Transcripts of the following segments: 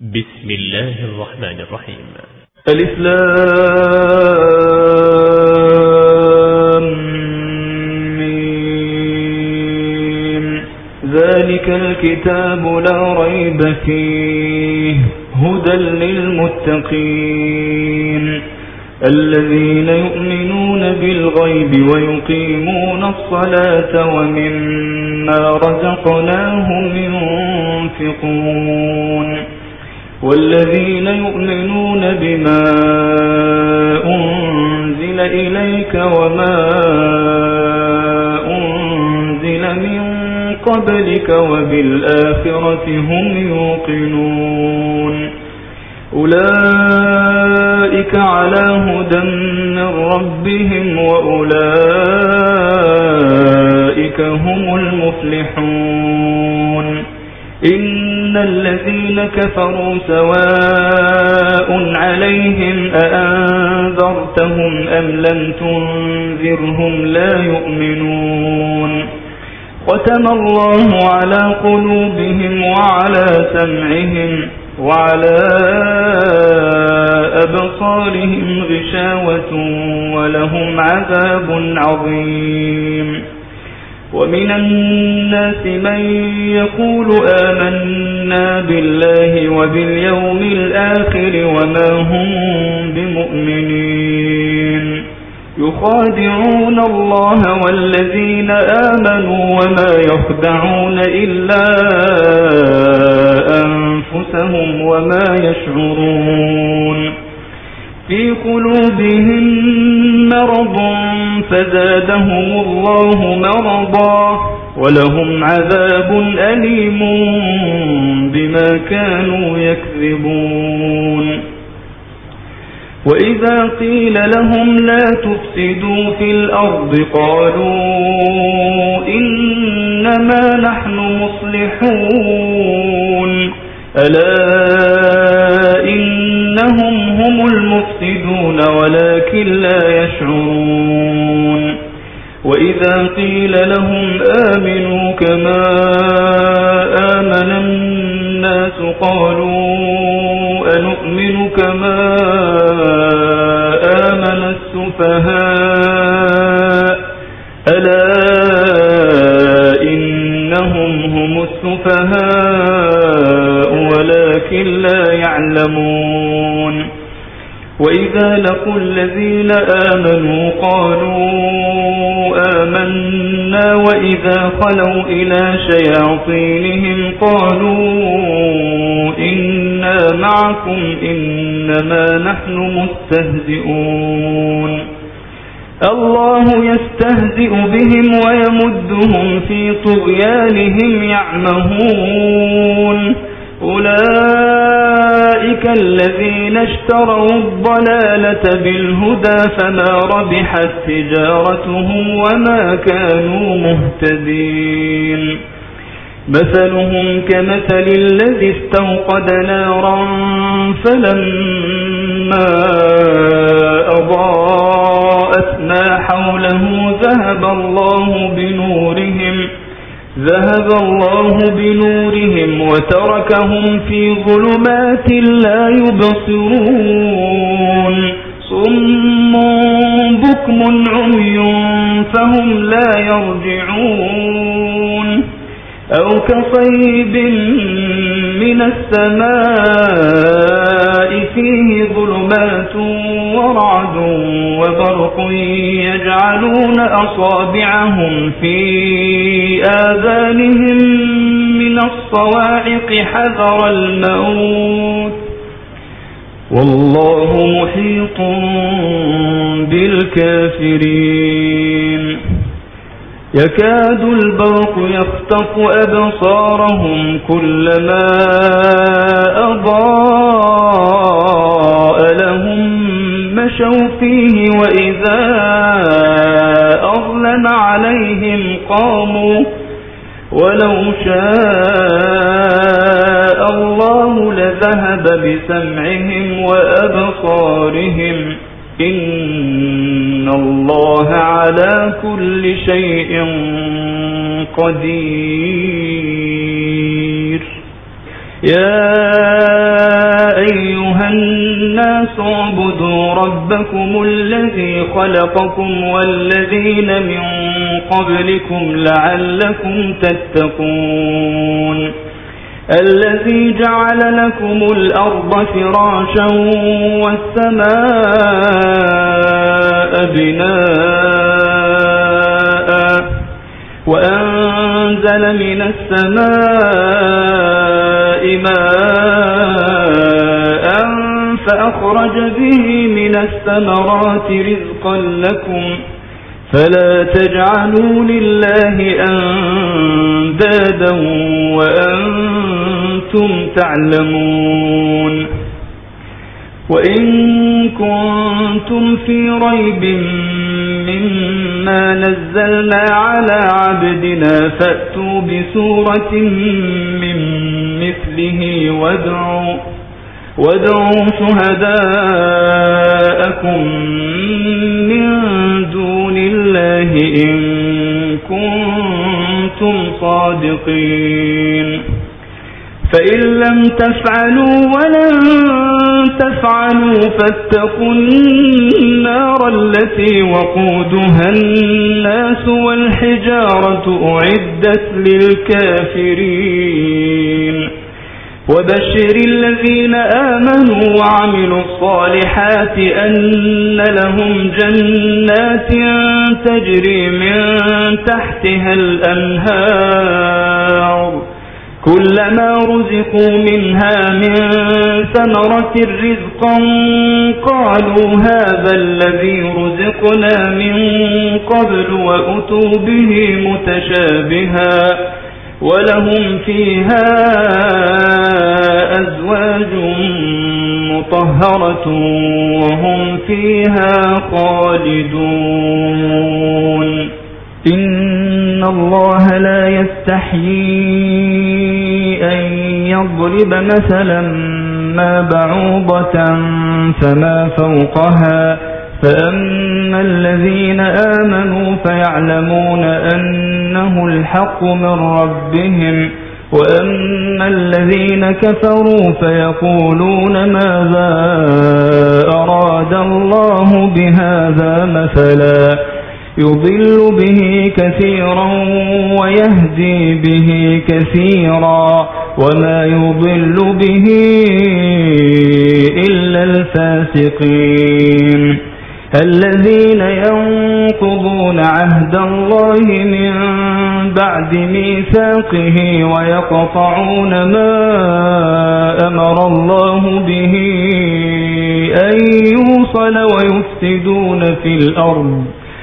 بسم الله الرحمن الرحيم. ألف لام ميم. ذلك الكتاب لا ريب فيه هدى للمتقين الذين يؤمنون بالغيب ويقيمون الصلاة ومما رزقناهم ينفقون والذين يؤمنون بما أنزل إليك وما أنزل من قبلك وبالآخرة هم يوقنون أولئك على هدى من ربهم وأولئك هم المفلحون. إن الذين كفروا سواء عليهم أأنذرتهم أم لم تنذرهم لا يؤمنون. ختم الله على قلوبهم وعلى سمعهم وعلى أبصارهم غشاوة ولهم عذاب عظيم. ومن الناس من يقول آمنا بالله وباليوم الآخر وما هم بمؤمنين يخادعون الله والذين آمنوا وما يخدعون إلا أنفسهم وما يشعرون. في قلوبهم مرض فزادهم الله مرضا ولهم عذاب أليم بما كانوا يكذبون. وإذا قيل لهم لا تفسدوا في الأرض قالوا إنما نحن مصلحون ألا إنهم هم المفسدون ولكن لا يشعرون. وإذا قيل لهم آمنوا كما آمن الناس قالوا أنؤمن كما آمن السفهاء ألا إنهم هم السفهاء ولكن لا يعلمون. وإذا لقوا الذين آمنوا قالوا آمنا وإذا خلوا إلى شياطينهم قالوا إنا معكم إنما نحن مستهزئون. الله يستهزئ بهم ويمدهم في طغيانهم يعمهون. أولئك الذين اشتروا الضلالة بالهدى فما ربحت تجارتهم وما كانوا مهتدين. مثلهم كمثل الذي استوقد نارا فلما أضاءت ما حوله ذهب الله بنورهم وتركهم في ظلمات لا يبصرون. صم بكم عمي فهم لا يرجعون. أو كصيب من السماء فيه ظلمات ورعد وبرق يجعلون أصابعهم في آذانهم من الصواعق حذر الموت والله محيط بالكافرين. يكاد البرق يخطف أبصارهم كلما أضاء لهم مشوا فيه وإذا أظلم عليهم قاموا ولو شاء الله لذهب بسمعهم وأبصارهم إن الله على كل شيء قدير. يا أيها الناس اعبدوا ربكم الذي خلقكم والذين من قبلكم لعلكم تتقون الذي جعل لكم الأرض فراشا والسماء بناء وأنزل من السماء ماء فأخرج به من الثمرات رزقا لكم فلا تجعلوا لله أندادا وأنتم تعلمون وإن كنتم في ريب مما نزلنا على عبدنا فأتوا بسورة من مثله وادعوا شهداءكم من دون الله إن كنتم صادقين فإن لم تفعلوا ولن تفعلوا فاتقوا النار التي وقودها الناس والحجارة أعدت للكافرين وبشر الذين آمنوا وعملوا الصالحات أن لهم جنات تجري من تحتها الأنهار كلما رزقوا منها من ثمرة رزقا قالوا هذا الذي رزقنا من قبل وأتوا به متشابها ولهم فيها أزواج مطهرة وهم فيها خالدون إن الله لا يستحيي أن يضرب مثلا ما بعوضة فما فوقها فأما الذين آمنوا فيعلمون أنه الحق من ربهم وأما الذين كفروا فيقولون ماذا أراد الله بهذا مثلا يضل به كثيرا ويهدي به كثيرا وما يضل به إلا الفاسقين الذين ينقضون عهد الله من بعد ميثاقه ويقطعون ما أمر الله به أن يوصل ويفسدون في الأرض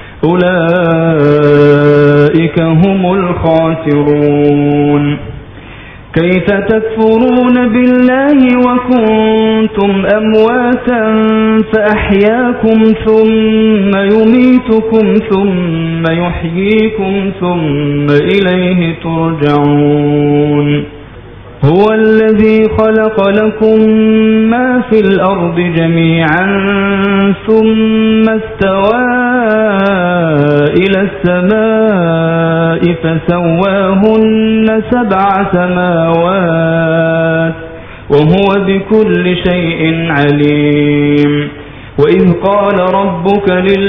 أولئك هم الخاسرون كيف تكفرون بالله وكنتم أمواتا فأحياكم ثم يميتكم ثم يحييكم ثم إليه ترجعون هو الذي خلق لكم ما في الأرض جميعا ثم استوى إلى السماء فسواهن 7 سماوات وهو بكل شيء عليم وإذ قال ربك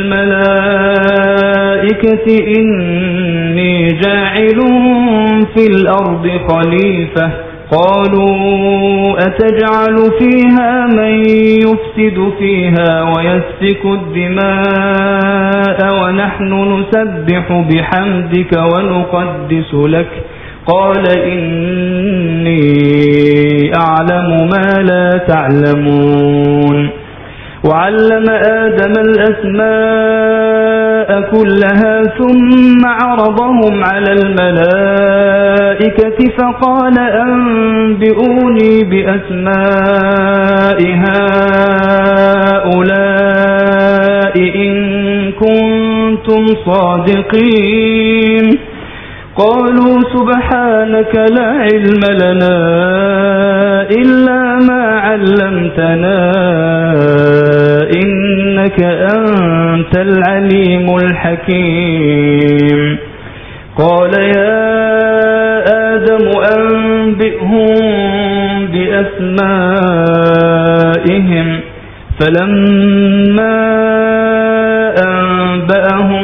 للملائكة إني جاعل في الأرض خليفة قالوا أتجعل فيها من يفسد فيها ويسفك الدماء ونحن نسبح بحمدك ونقدس لك قال إني أعلم ما لا تعلمون وعلم آدم الأسماء كلها ثم عرضهم على الملائكة فقال أنبئوني بأسماء هؤلاء إن كنتم صادقين قالوا سبحانك لا علم لنا إلا ما علمتنا إنك أنت العليم الحكيم قال يا آدم أنبئهم بأسمائهم أسمائهم فلما أنبأهم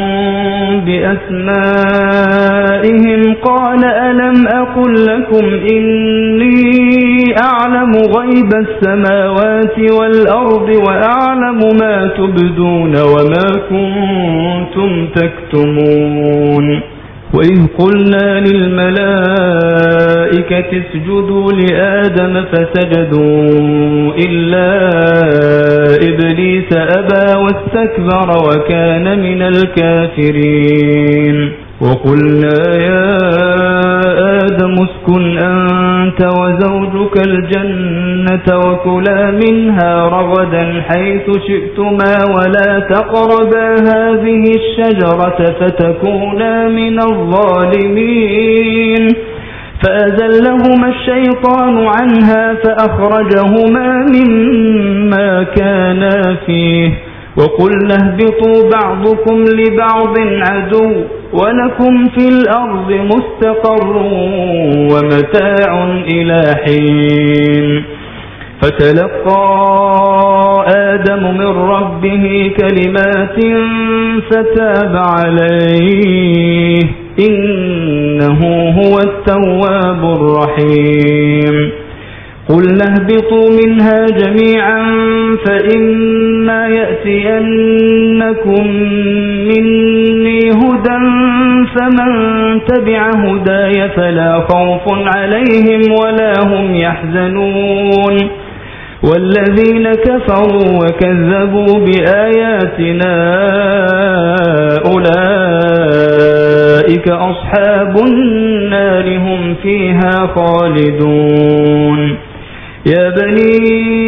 بأسمائهم قال ألم أقل لكم إني أعلم غيب السماوات والأرض وأعلم ما تبدون وما كنتم تكتمون وإذ قلنا للملائكة اسجدوا لآدم فسجدوا إلا إبليس أبى واستكبر وكان من الكافرين وقلنا يا آدم اسكن أنت وزوجك الجنة وكلا منها رغدا حيث شئتما ولا تقربا هذه الشجرة فتكونا من الظالمين فأزلهما الشيطان عنها فأخرجهما مما كانا فيه وقلنا اهبطوا بعضكم لبعض عدو ولكم في الأرض مستقر ومتاع إلى حين فتلقى آدم من ربه كلمات فتاب عليه إنه هو التواب الرحيم قلنا اهبطوا منها جميعا فإما يأتينكم مني هدى فمن تبع هداي فلا خوف عليهم ولا هم يحزنون والذين كفروا وكذبوا بآياتنا أولئك أصحاب النار هم فيها خالدون يا بني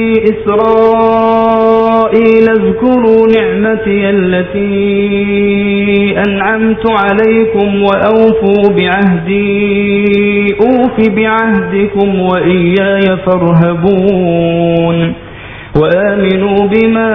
إسرائيل اذكروا نعمتي التي أنعمت عليكم وأوفوا بعهدي أوف بعهدكم وإياي فارهبون وآمنوا بما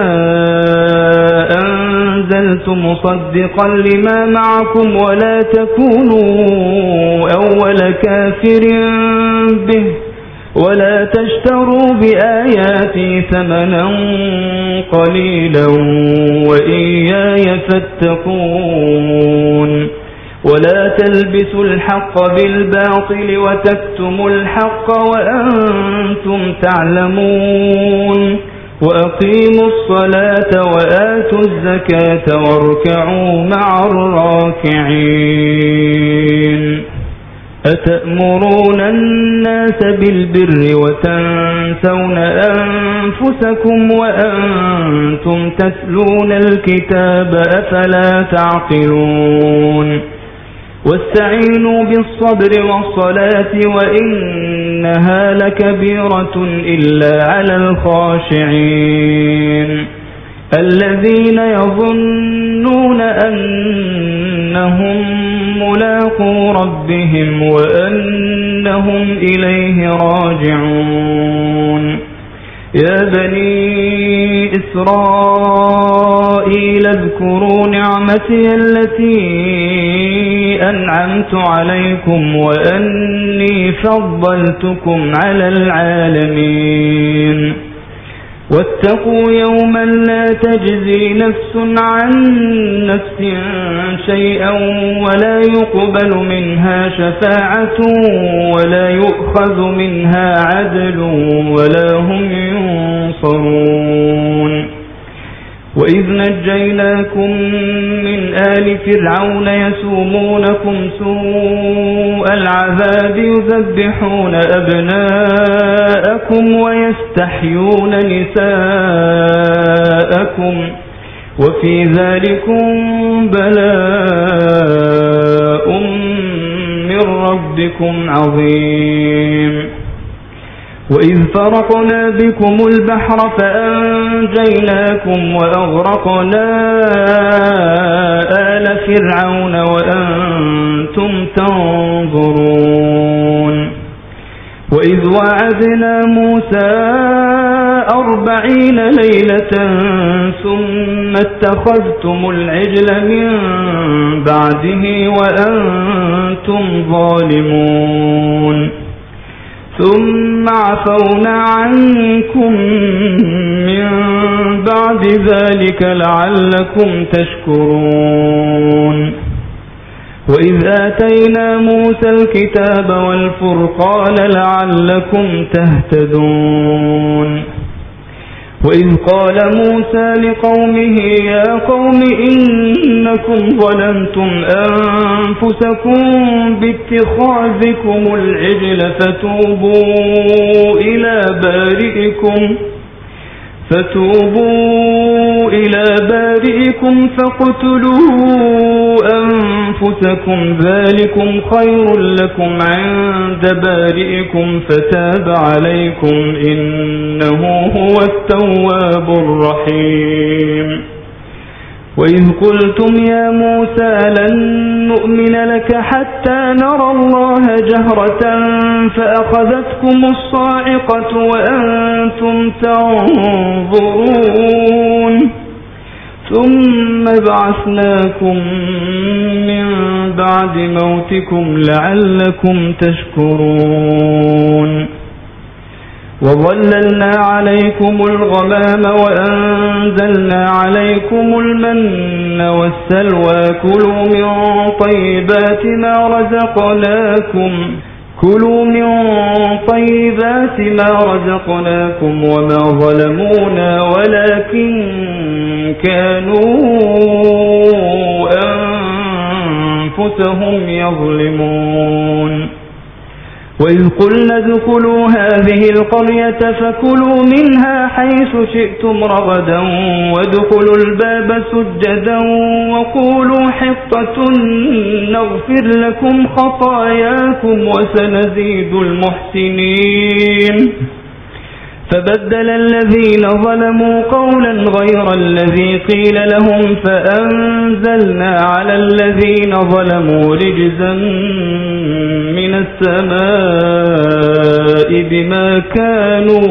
أنزلت مصدقا لما معكم ولا تكونوا أول كافر به ولا تشتروا بآياتي ثمنا قليلا وإياي فاتقون ولا تلبسوا الحق بالباطل وتكتموا الحق وأنتم تعلمون وأقيموا الصلاة وآتوا الزكاة واركعوا مع الراكعين أتأمرون الناس بالبر وتنسون أنفسكم وأنتم تتلون الكتاب أفلا تعقلون واستعينوا بالصبر والصلاة وإنها لكبيرة إلا على الخاشعين الذين يظنون أنهم ملاقو ربهم وأنهم إليه راجعون يا بني إسرائيل اذكروا نعمتي التي أنعمت عليكم وأني فضلتكم على العالمين واتقوا يوما لا تجزي نفس عن نفس شيئا ولا يقبل منها شفاعة ولا يؤخذ منها عدل ولا هم ينصرون وإذ نجيناكم من آل فرعون يسومونكم سوء العذاب يذبحون أبناءكم ويستحيون نساءكم وفي ذلكم بلاء من ربكم عظيم وإذ فرقنا بكم البحر فأنجيناكم وأغرقنا آل فرعون وأنتم تنظرون وإذ وعدنا موسى 40 ليلة ثم اتخذتم العجل من بعده وأنتم ظالمون ثم عفونا عنكم ذلك لعلكم تشكرون وإذ آتينا موسى الكتاب والفرقان لعلكم تهتدون وإذ قال موسى لقومه يا قوم إنكم ظلمتم أنفسكم باتخاذكم العجل فتوبوا إلى بارئكم فاقتلوا أنفسكم ذلكم خير لكم عند بارئكم فتاب عليكم إنه هو التواب الرحيم وإذ قلتم يا موسى لن نؤمن لك حتى نرى الله جهرة فأخذتكم الصاعقة وأنتم تنظرون ثم بعثناكم من بعد موتكم لعلكم تشكرون وظللنا عليكم الغمام وأنزلنا عليكم المن والسلوى كلوا من طيبات ما رزقناكم وما ظلمونا ولكن كانوا أنفسهم يظلمون وإذ قلنا ادخلوا هذه القرية فكلوا منها حيث شئتم رغدا وادخلوا الباب سجدا وقولوا حطة نغفر لكم خطاياكم وسنزيد المحسنين فبدل الذين ظلموا قولا غير الذي قيل لهم فأنزلنا على الذين ظلموا رجزا من السماء بما كانوا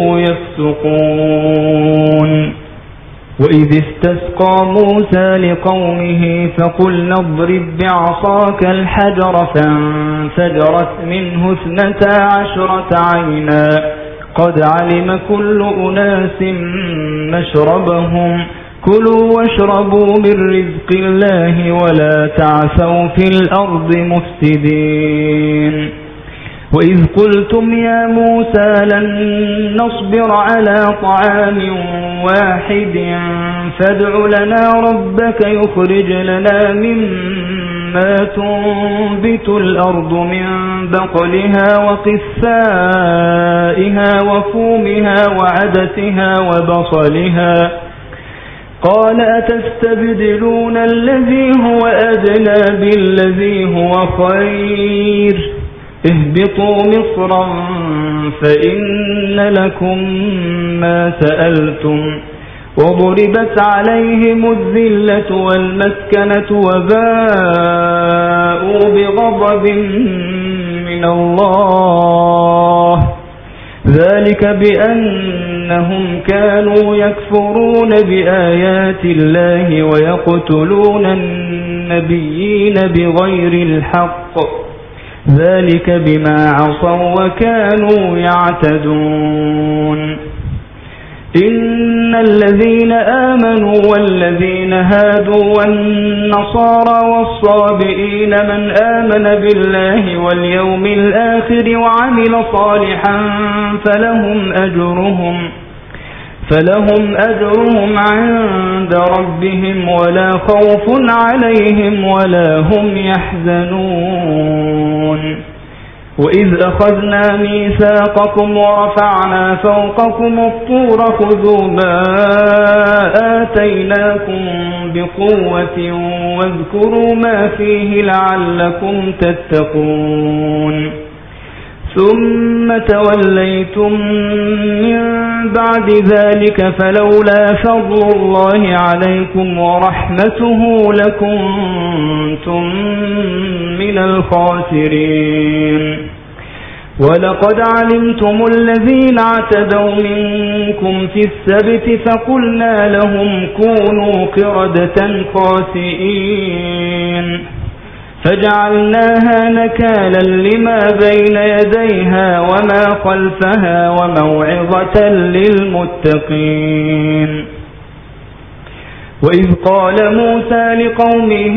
يفسقون وإذ استسقى موسى لقومه فقلنا اضرب بعصاك الحجر فانفجرت منه 12 عينا قد علم كل أناس مشربهم كلوا واشربوا من رزق الله ولا تعثوا في الأرض مفسدين وإذ قلتم يا موسى لن نصبر على طعام واحد فادع لنا ربك يخرج لنا مما تنبت الأرض من بقلها وقثائها وفومها وعدسها وبصلها قال أتستبدلون الذي هو أدنى بالذي هو خير اهبطوا مصرا فإن لكم ما سألتم وضربت عليهم الذلة والمسكنة وباءوا بغضب من الله ذلك بأنهم كانوا يكفرون بآيات الله ويقتلون النبيين بغير الحق ذلك بما عصوا وكانوا يعتدون إن الذين آمنوا والذين هادوا والنصارى والصابئين من آمن بالله واليوم الآخر وعمل صالحا فلهم أجرهم عند ربهم ولا خوف عليهم ولا هم يحزنون وإذ أخذنا ميثاقكم ورفعنا فوقكم الطور خذوا ما آتيناكم بقوة واذكروا ما فيه لعلكم تتقون ثم توليتم من بعد ذلك فلولا فضل الله عليكم ورحمته لكنتم من الخاسرين ولقد علمتم الذين اعتدوا منكم في السبت فقلنا لهم كونوا قردة خاسئين فجعلناها نكالا لما بين يديها وما خلفها وموعظة للمتقين وإذ قال موسى لقومه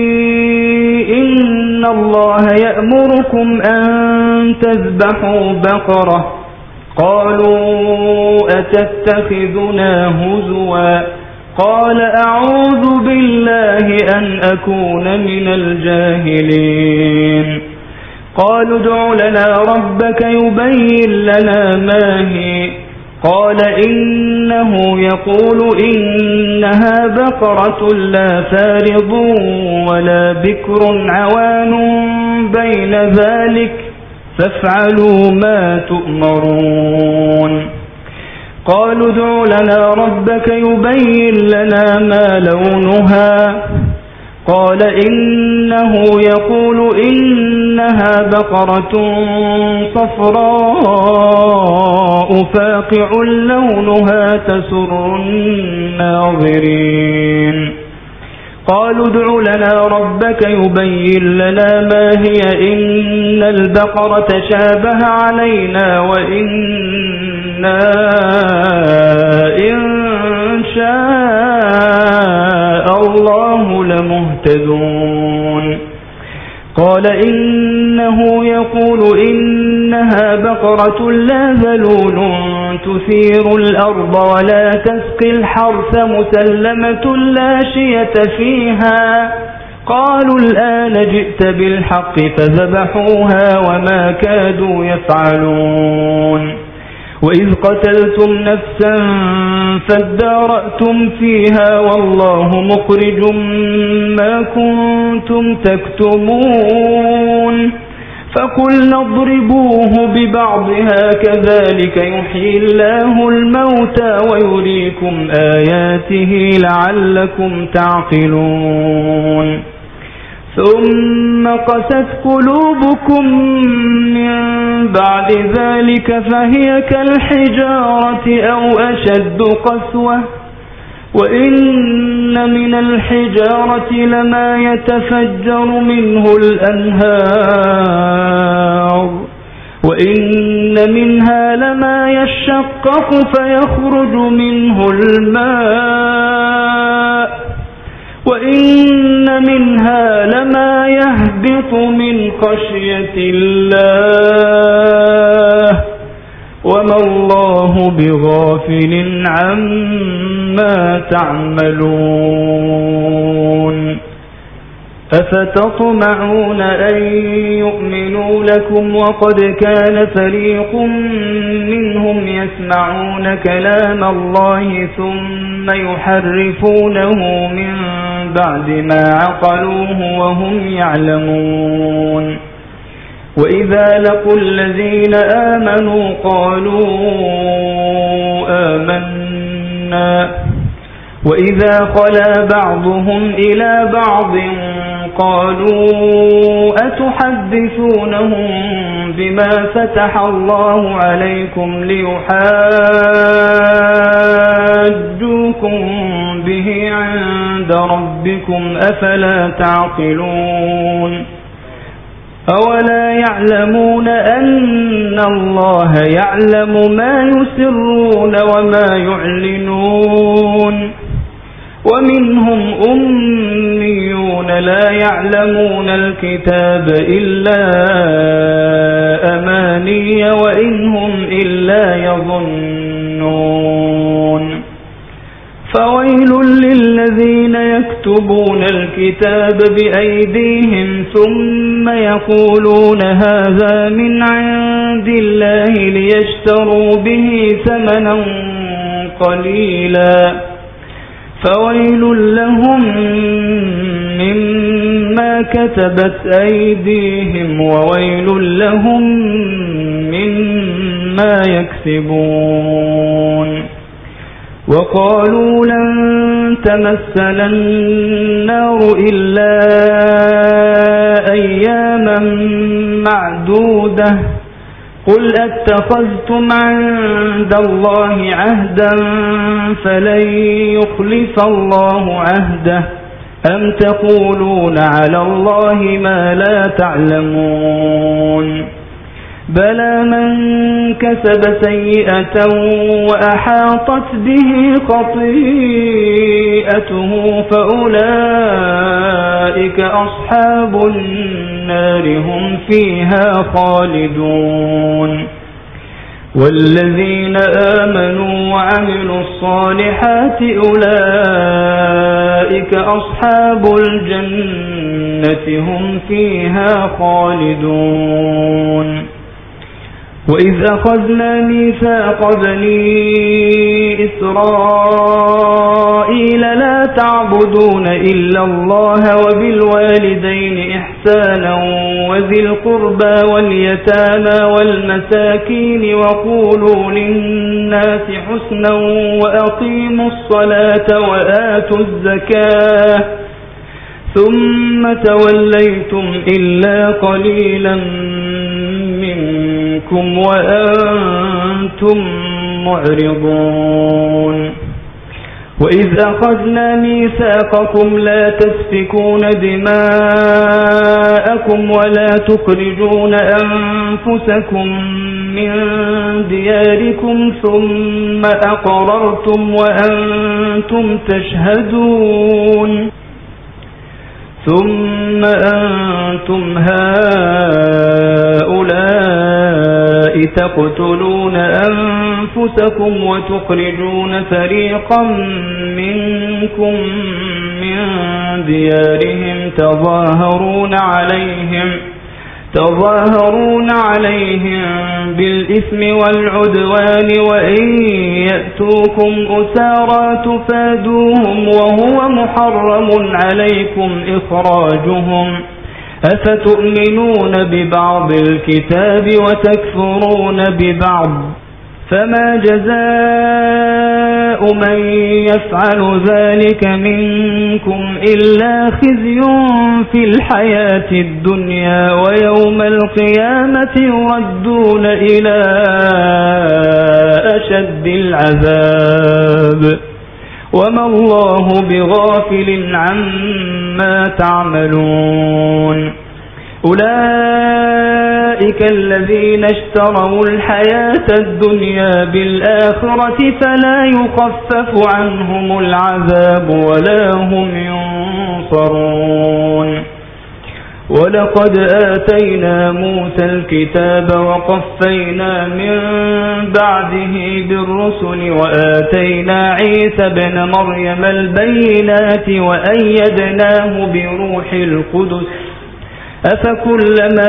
إن الله يأمركم أن تذبحوا بقرة قالوا أتتخذنا هزوا قال أعوذ بالله أن أكون من الجاهلين قالوا ادع لنا ربك يبين لنا ما هي قال إنه يقول إنها بقرة لا فارض ولا بكر عوان بين ذلك فافعلوا ما تؤمرون قالوا ادع لنا ربك يبين لنا ما لونها قال إنه يقول إنها بقرة صفراء فاقع لونها تسر الناظرين قالوا ادع لنا ربك يبين لنا ما هي إن البقرة شابه علينا وإنا إن شاء الله لمهتدون قال إنه يقول إنها بقرة لا ذلول تثير الأرض ولا تسقي الحرث مسلمة لا شية فيها قالوا الآن جئت بالحق فذبحوها وما كادوا يفعلون وإذ قتلتم نفسا فادارأتم فيها والله مخرج ما كنتم تكتمون فقلنا اضربوه ببعضها كذلك يحيي الله الموتى ويريكم آياته لعلكم تعقلون ثم قست قلوبكم من بعد ذلك فهي كالحجارة أو أشد قسوة وإن من الحجارة لما يتفجر منه الأنهار وإن منها لما يشقق فيخرج منه الماء وإن منها لما يهبط من خشية الله وما الله بغافل عما تعملون أفتطمعون أن يؤمنوا لكم وقد كان فريق منهم يسمعون كلام الله ثم يحرفونه من بعد ما عقلوه وهم يعلمون وإذا لقوا الذين آمنوا قالوا آمنا وإذا خلا بعضهم إلى بعض قالوا أتحدثونهم بما فتح الله عليكم ليحاجوكم به عند ربكم أفلا تعقلون أولا يعلمون أن الله يعلم ما يسرون وما يعلنون ومنهم أميون لا يعلمون الكتاب إلا أماني وإنهم إلا يظنون فويل للذين يكتبون الكتاب بأيديهم ثم يقولون هذا من عند الله ليشتروا به ثمنا قليلا فويل لهم مما كتبت أيديهم وويل لهم مما يكسبون وقالوا لن تمسنا النار إلا أياما معدودة قل أتخذتم عند الله عهدا فلن يخلف الله عهده أم تقولون على الله ما لا تعلمون بلى من كسب سيئة وأحاطت به خطيئته فأولئك أصحاب النار هم فيها خالدون والذين آمنوا وعملوا الصالحات أولئك أصحاب الجنة هم فيها خالدون وإذ أخذنا ميثاق بني إسرائيل لا تعبدون إلا الله وبالوالدين إحسانا وذي القربى واليتامى والمساكين وقولوا للناس حسنا وأقيموا الصلاة وآتوا الزكاة ثم توليتم إلا قليلا منكم وأنتم معرضون وإذ أخذنا ميثاقكم لا تسفكون دماءكم ولا تخرجون أنفسكم من دياركم ثم أقررتم وأنتم تشهدون ثم أنتم هؤلاء تقتلون أنفسكم وتخرجون فريقا منكم من ديارهم تظاهرون عليهم بالإثم والعدوان وإن يأتوكم أسارى تفادوهم وهو محرم عليكم إخراجهم أفتؤمنون ببعض الكتاب وتكفرون ببعض فما جزاء من يفعل ذلك منكم إلا خزي في الحياة الدنيا ويوم القيامة يردون إلى أشد العذاب وما الله بغافل عما تعملون أولئك الذين اشتروا الحياة الدنيا بالآخرة فلا يخفف عنهم العذاب ولا هم ينصرون ولقد آتينا موسى الكتاب وقفينا من بعده بالرسل وآتينا عيسى ابن مريم البينات وأيدناه بروح القدس أفكلما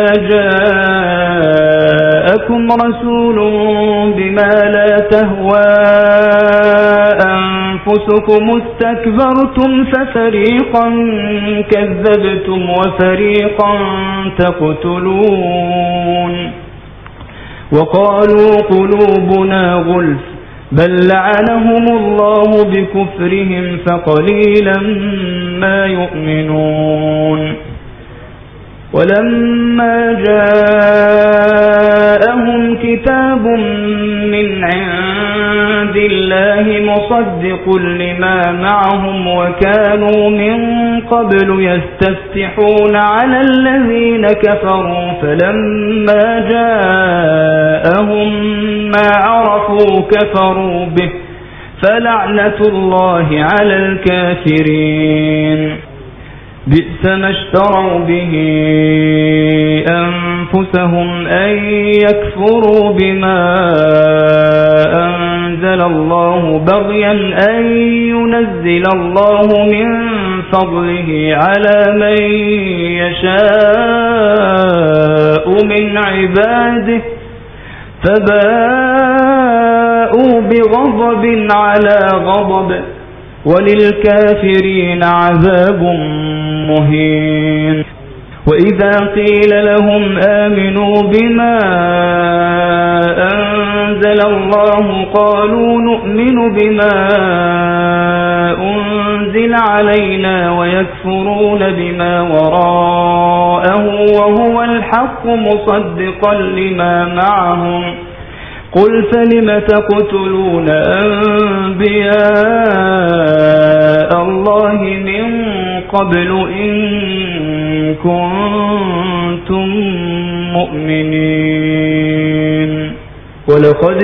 جاءكم رسول بما لا تهوى أنفسكم استكبرتم ففريقا كذبتم وفريقا تقتلون وقالوا قلوبنا غلف بل لعنهم الله بكفرهم فقليلا ما يؤمنون ولما جاءهم كتاب من عند الله مصدق لما معهم وكانوا من قبل يستفتحون على الذين كفروا فلما جاءهم ما عرفوا كفروا به فلعنة الله على الكافرين بئس ما اشتروا به أنفسهم أن يكفروا بما أنزل الله بغيا أن ينزل الله من فضله على من يشاء من عباده فباءوا بغضب على غضب وللكافرين عذاب مهين وإذا قيل لهم آمنوا بما أنزل الله قالوا نؤمن بما أنزل علينا ويكفرون بما وراءه وهو الحق مصدقا لما معهم قل فلم تقتلون أنبياء الله من قبل إن كنتم مؤمنين ولقد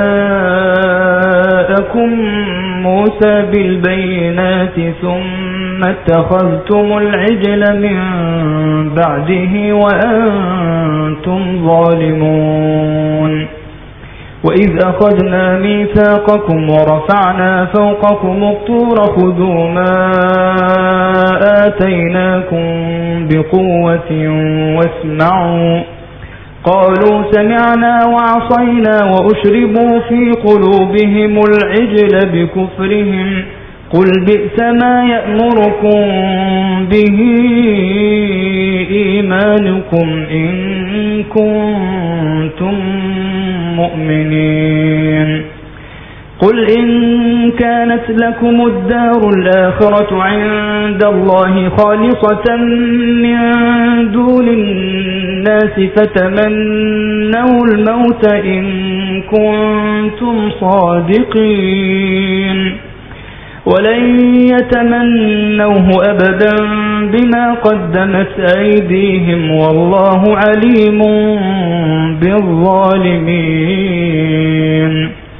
جاءكم موسى بالبينات ثم اتخذتم العجل من بعده وأنتم ظالمون. وإذ أخذنا ميثاقكم ورفعنا فوقكم الطور خذوا ما آتيناكم بقوة واسمعوا. قالوا سمعنا وعصينا وأشربوا في قلوبهم العجل بكفرهم. قل بئس ما يأمركم به إيمانكم إن كنتم مؤمنين. قل إن كانت لكم الدار الآخرة عند الله خالصة من دون الناس فتمنوا الموت إن كنتم صادقين ولن يتمنوه أبدا بما قدمت أيديهم والله عليم بالظالمين.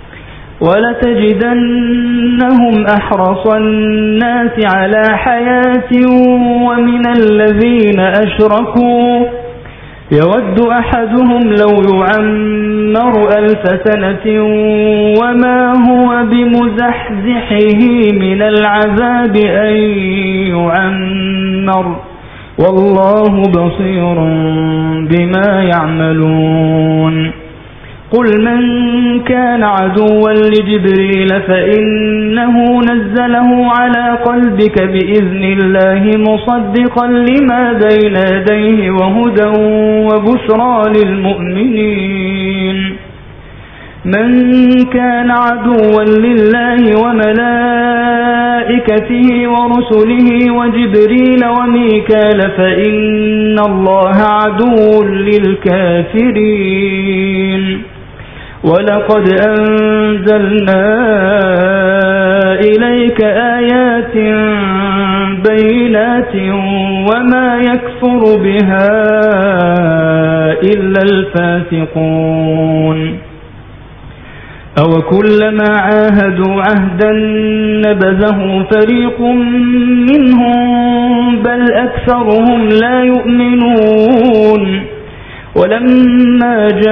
ولتجدنهم أحرص الناس على حياة ومن الذين أشركوا يود أحدهم لو يعمر 1000 سنة وما هو بمزحزحه من العذاب أن يعمر والله بصير بما يعملون. قل من كان عدوا لجبريل فإنه نزله على قلبك بإذن الله مصدقا لما بين يديه وهدى وبشرى للمؤمنين. من كان عدوا لله وملائكته ورسله وجبريل وميكال فإن الله عدو للكافرين. ولقد أنزلنا إليك آيات بينات وما يكفر بها إلا الفاسقون. أو كلما عاهدوا عهدا نبذه فريق منهم بل أكثرهم لا يؤمنون. ولما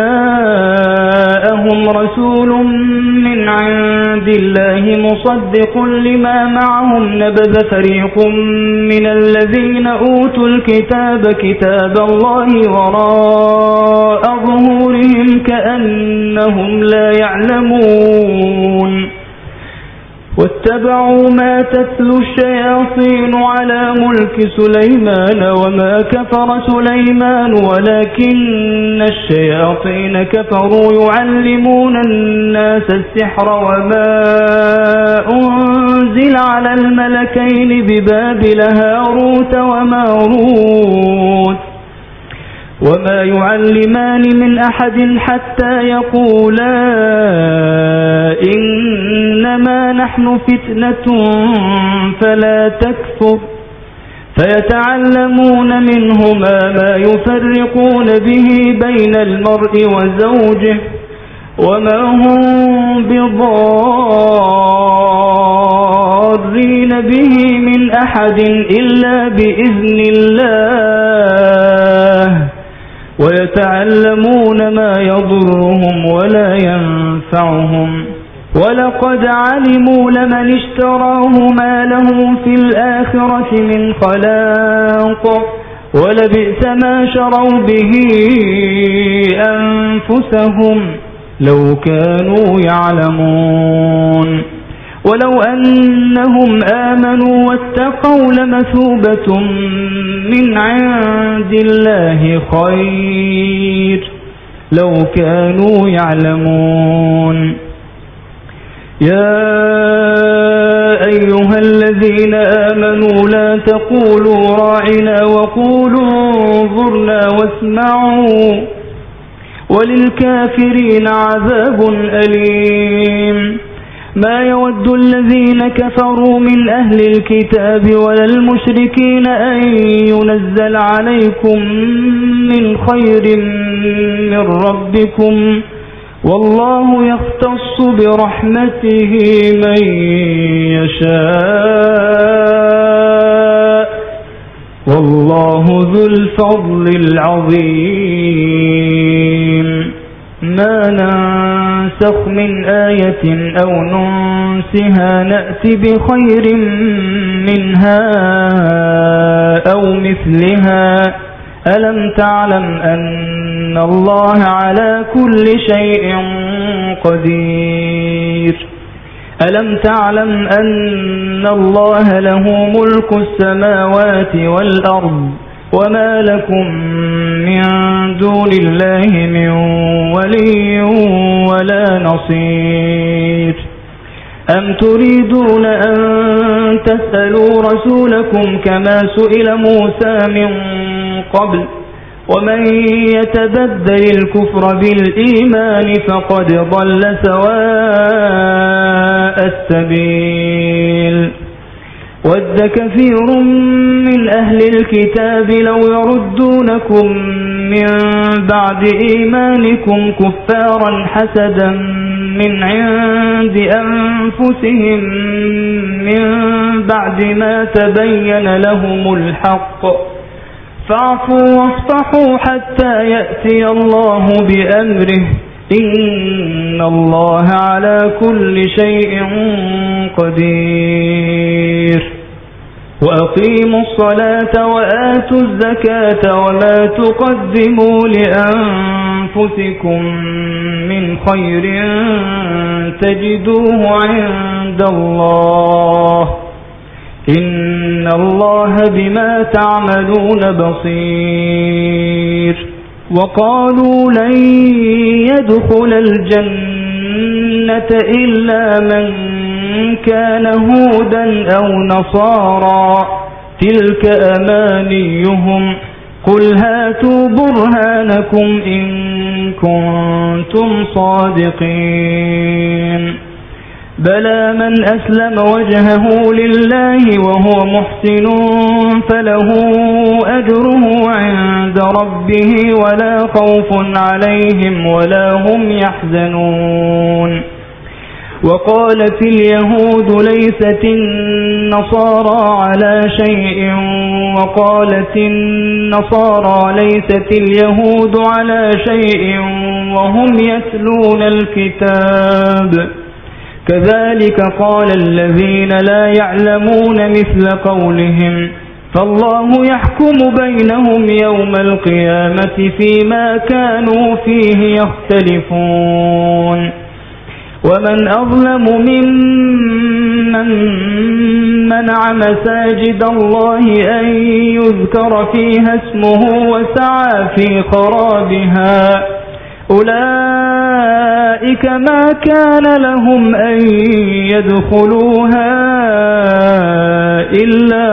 جاءهم رسول من عند الله مصدق لما معهم نبذ فريق من الذين أوتوا الكتاب كتاب الله وراء ظهورهم كأنهم لا يعلمون. واتبعوا ما تتلو الشياطين على ملك سليمان وما كفر سليمان ولكن الشياطين كفروا يعلمون الناس السحر وما أنزل على الملكين ببابل هاروت وماروت وما يعلمان من أحد حتى يقولا إنما نحن فتنة فلا تكفر فيتعلمون منهما ما يفرقون به بين المرء وزوجه وما هم بضارين به من أحد إلا بإذن الله ويتعلمون ما يضرهم ولا ينفعهم ولقد علموا لمن اشتراه ما له في الآخرة من خلاق ولبئس ما شروا به أنفسهم لو كانوا يعلمون. ولو أنهم آمنوا واتقوا لمثوبة من عند الله خير لو كانوا يعلمون. يا أيها الذين آمنوا لا تقولوا راعنا وقولوا انظرنا واسمعوا وللكافرين عذاب أليم. ما يود الذين كفروا من أهل الكتاب ولا المشركين أن ينزل عليكم من خير من ربكم والله يختص برحمته من يشاء والله ذو الفضل العظيم ما ننسخ من آية أو ننسها نأتي بخير منها أو مثلها ألم تعلم أن الله على كل شيء قدير ألم تعلم أن الله له ملك السماوات والأرض وما لكم من دون الله من ولي ولا نصير أم تريدون أن تسألوا رسولكم كما سئل موسى من قبل ومن يتبدل الكفر بالإيمان فقد ضل سواء السبيل ود كثير من أهل الكتاب لو يردونكم من بعد إيمانكم كفارا حسدا من عند أنفسهم من بعد ما تبين لهم الحق فاعفوا واصفحوا حتى يأتي الله بأمره إن الله على كل شيء قدير وأقيموا الصلاة وآتوا الزكاة وما تقدموا لأنفسكم من خير تجدوه عند الله إن الله بما تعملون بصير وقالوا لن يدخل الجنة إلا من كان هودا أو نصارى تلك أمانيهم قل هاتوا برهانكم إن كنتم صادقين بلى من أسلم وجهه لله وهو محسن فله أجره عند ربه ولا خوف عليهم ولا هم يحزنون وقالت اليهود ليست النصارى على شيء وقالت النصارى ليست اليهود على شيء وهم يتلون الكتاب كذلك قال الذين لا يعلمون مثل قولهم فالله يحكم بينهم يوم القيامة فيما كانوا فيه يختلفون ومن أظلم ممن منع مساجد الله أن يذكر فيها اسمه وسعى في خرابها أولئك ما كان لهم أن يدخلوها إلا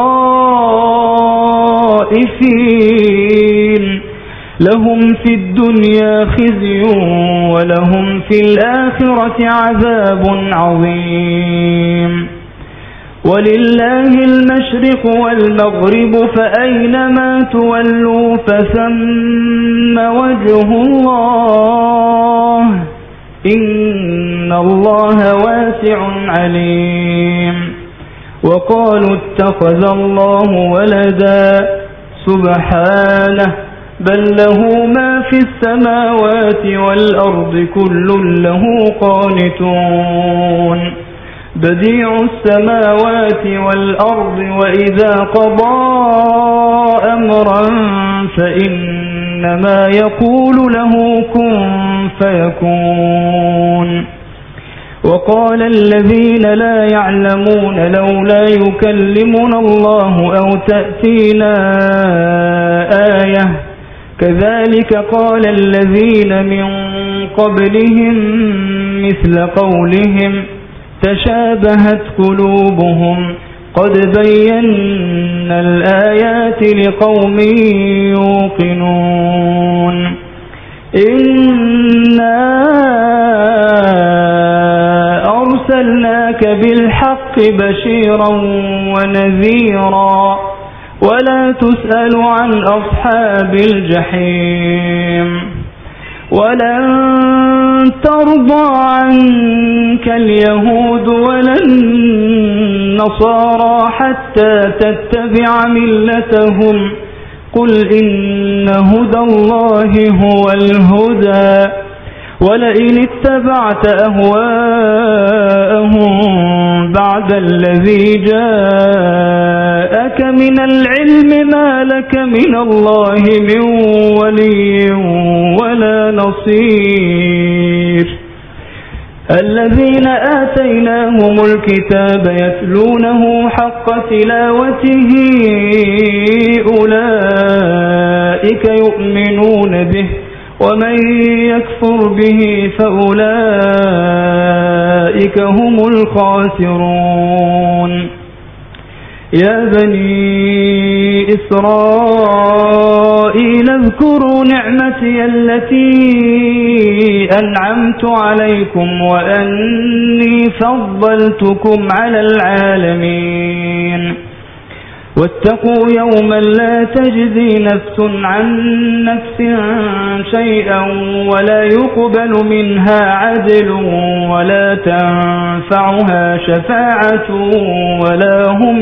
خائفين لهم في الدنيا خزي ولهم في الآخرة عذاب عظيم ولله المشرق والمغرب فأينما تولوا فثم وجه الله إن الله واسع عليم وقالوا اتخذ الله ولدا سبحانه بل له ما في السماوات والأرض كل له قانتون بديع السماوات والأرض وإذا قضى أمرا فإنما يقول له كن فيكون وقال الذين لا يعلمون لولا يكلمنا الله أو تأتينا آية كذلك قال الذين من قبلهم مثل قولهم تشابهت قلوبهم قد بينا الآيات لقوم يوقنون إنا أرسلناك بالحق بشيرا ونذيرا ولا تسأل عن أصحاب الجحيم ولن ترضى عنك اليهود ولا النصارى حتى تتبع ملتهم قل إن هدى الله هو الهدى ولئن اتبعت أهواءهم بعد الذي جاءك من العلم ما لك من الله من ولي ولا نصير الذين آتيناهم الكتاب يتلونه حق تلاوته أولئك يؤمنون به ومن يكفر به فأولئك هم الخاسرون يا بني إسرائيل اذكروا نعمتي التي أنعمت عليكم وأني فضلتكم على العالمين واتقوا يوما لا تجزي نفس عن نفس شيئا ولا يقبل منها عدل ولا تنفعها شفاعة ولا هم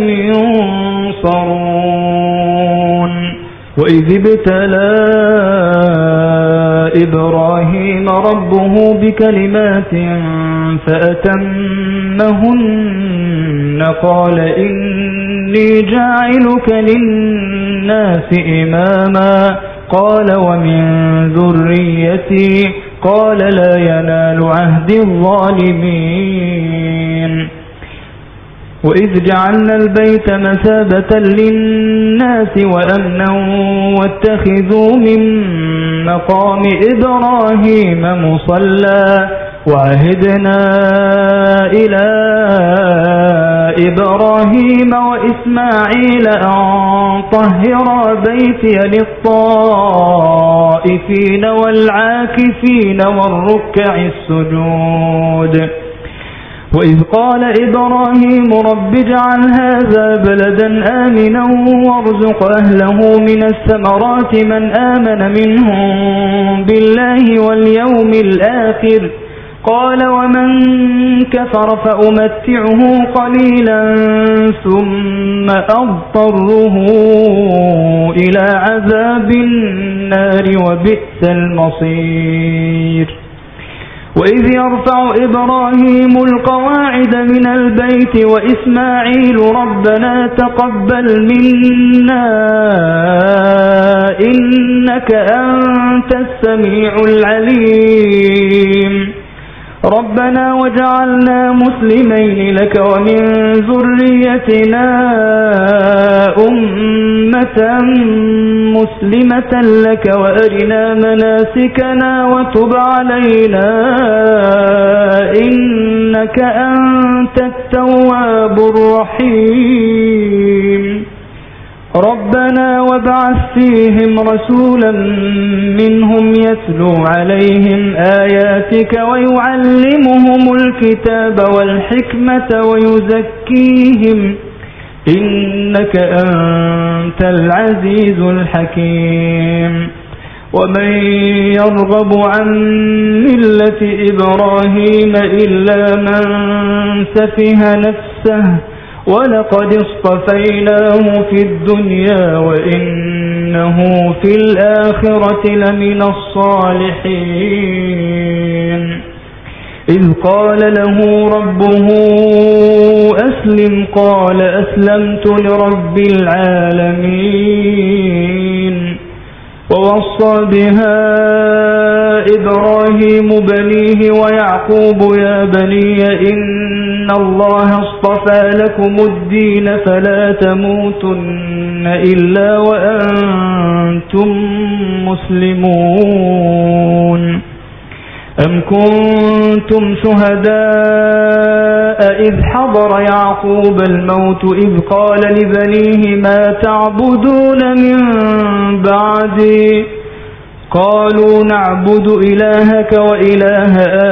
ينصرون وإذ ابتلى إبراهيم ربه بكلمات فأتمهن قال إني جاعلك للناس إماما قال ومن ذريتي قال لا ينال عهد الظالمين وإذ جعلنا البيت مثابة للناس وأمنا واتخذوا من مقام إبراهيم مصلى وعهدنا إلى إبراهيم وإسماعيل أن طهرا بيتي للطائفين والعاكفين والركع السجود وإذ قال إبراهيم رب اجعل هذا بلدا آمنا وارزق أهله من الثمرات من آمن منهم بالله واليوم الآخر قال ومن كفر فأمتعه قليلا ثم أضطره إلى عذاب النار وبئس المصير وإذ يرفع إبراهيم القواعد من البيت وإسماعيل ربنا تقبل منا إنك أنت السميع العليم ربنا وجعلنا مسلمين لك ومن ذريتنا أمة مسلمة لك وأرنا مناسكنا وتب علينا إنك أنت التواب الرحيم ربنا وابعث فيهم رسولا منهم يتلو عليهم آياتك ويعلمهم الكتاب والحكمة ويزكيهم إنك أنت العزيز الحكيم ومن يرغب عن ملة إبراهيم إلا من سفه نفسه ولقد اصطفيناه في الدنيا وإنه في الآخرة لمن الصالحين إذ قال له ربه أسلم قال أسلمت لرب العالمين ووصى بها إبراهيم بنيه ويعقوب يا بني إن الله اصطفى لكم الدين فلا تموتن إلا وأنتم مسلمون أم كنتم شهداء إذ حضر يعقوب الموت إذ قال لبنيه ما تعبدون من بعدي قالوا نعبد إلهك وإله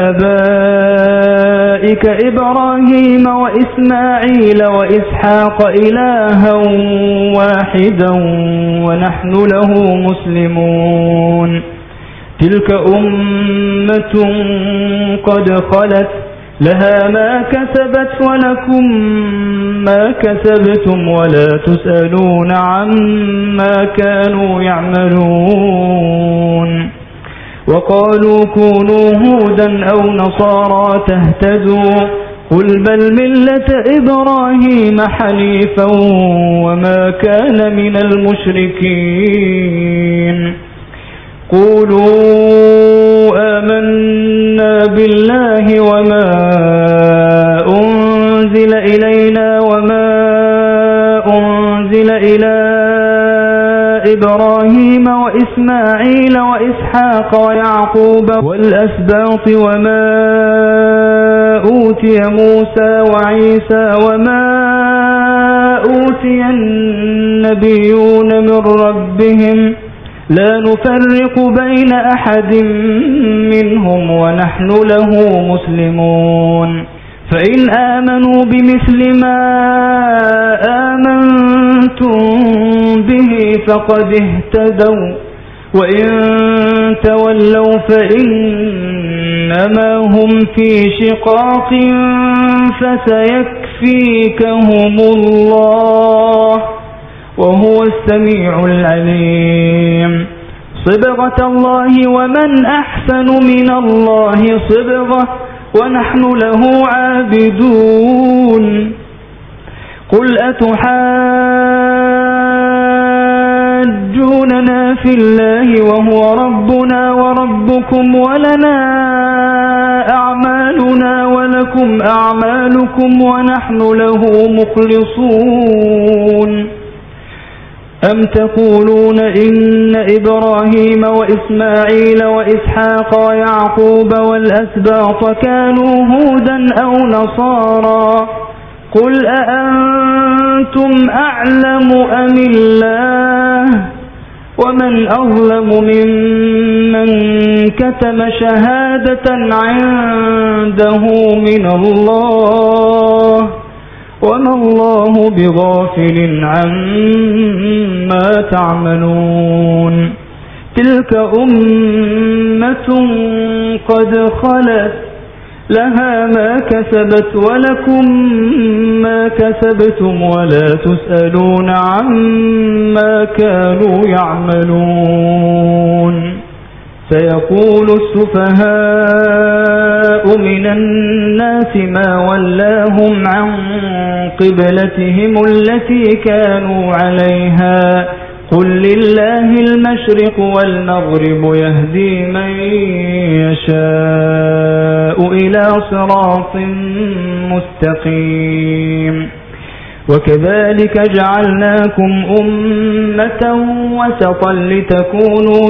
آبائك إبراهيم وإسماعيل وإسحاق إلها واحدا ونحن له مسلمون تلك أمة قد خلت لها ما كسبت ولكم ما كسبتم ولا تسألون عما كانوا يعملون وقالوا كونوا هودا أو نصارى تهتدوا قل بل ملة إبراهيم حنيفا وما كان من المشركين قولوا آمنا بالله وما أنزل إلينا وما أنزل إلى إبراهيم وإسماعيل وإسحاق ويعقوب والأسباط وما أوتي موسى وعيسى وما أوتي النبيون من ربهم لا نفرق بين أحد منهم ونحن له مسلمون فإن آمنوا بمثل ما آمنتم به فقد اهتدوا وإن تولوا فإنما هم في شقاق فسيكفيكهم الله وهو السميع العليم صبغة الله ومن أحسن من الله صبغة ونحن له عابدون قل أتحاجوننا في الله وهو ربنا وربكم ولنا أعمالنا ولكم أعمالكم ونحن له مخلصون أم تقولون إن إبراهيم وإسماعيل وإسحاق ويعقوب والأسباط كانوا هودا أو نصارى قل أأنتم أعلم أم الله ومن أظلم ممن كتم شهادة عنده من الله وما الله بغافل عما تعملون تلك أمة قد خلت لها ما كسبت ولكم ما كسبتم ولا تسألون عما كانوا يعملون سيقول السفهاء من الناس ما ولاهم عن قبلتهم التي كانوا عليها قل لله المشرق والمغرب يهدي من يشاء إلى صراط مستقيم وكذلك جعلناكم أمة وسطا لتكونوا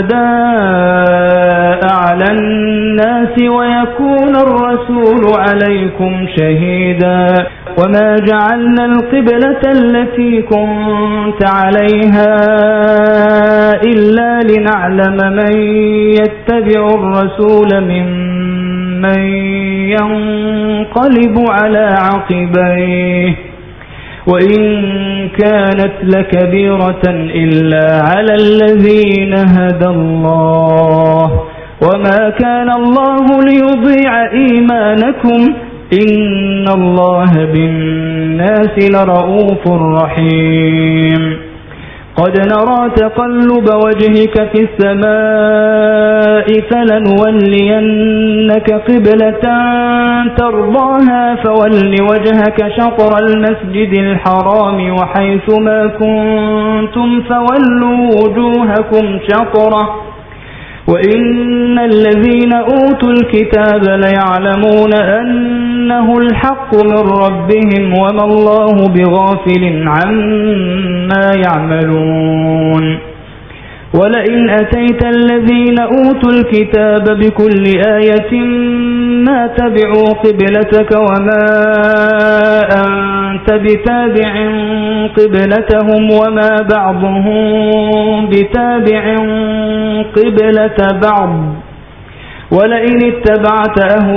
شهداء على الناس ويكون الرسول عليكم شهيدا وما جعلنا القبلة التي كنت عليها إلا لنعلم من يتبع الرسول ممن ينقلب على عقبيه وإن كانت لكبيرة إلا على الذين هدى الله وما كان الله ليضيع إيمانكم إن الله بالناس لرؤوف رحيم قد نرى تقلب وجهك في السماء فلنولينك قبلة ترضاها فول وجهك شطر المسجد الحرام وحيث ما كنتم فولوا وجوهكم شطره وإن الذين أوتوا الكتاب ليعلمون أنه الحق من ربهم وما الله بغافل عما يعملون ولئن أتيت الذين أوتوا الكتاب بكل آية ما تبعوا قبلتك وما أنت بتابع قبلتهم وما بعضهم بتابع قبلة بعض ولئن اتبعت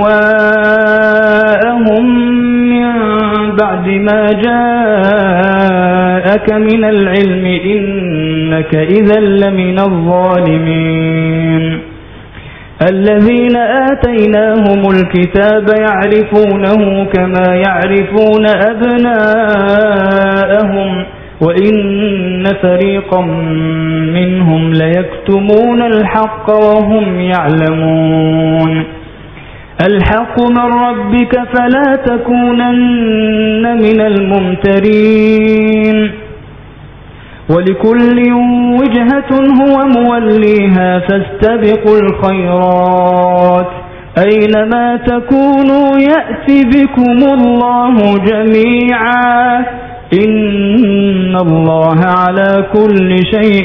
أهواءهم من بعد ما جاءك من العلم إنك إذا لمن الظالمين الذين آتيناهم الكتاب يعرفونه كما يعرفون أبناءهم وإن فريقا منهم ليكتمون الحق وهم يعلمون الحق من ربك فلا تكونن من الممترين ولكل وجهة هو موليها فاستبقوا الخيرات أينما تكونوا يأتي بكم الله جميعا إن الله على كل شيء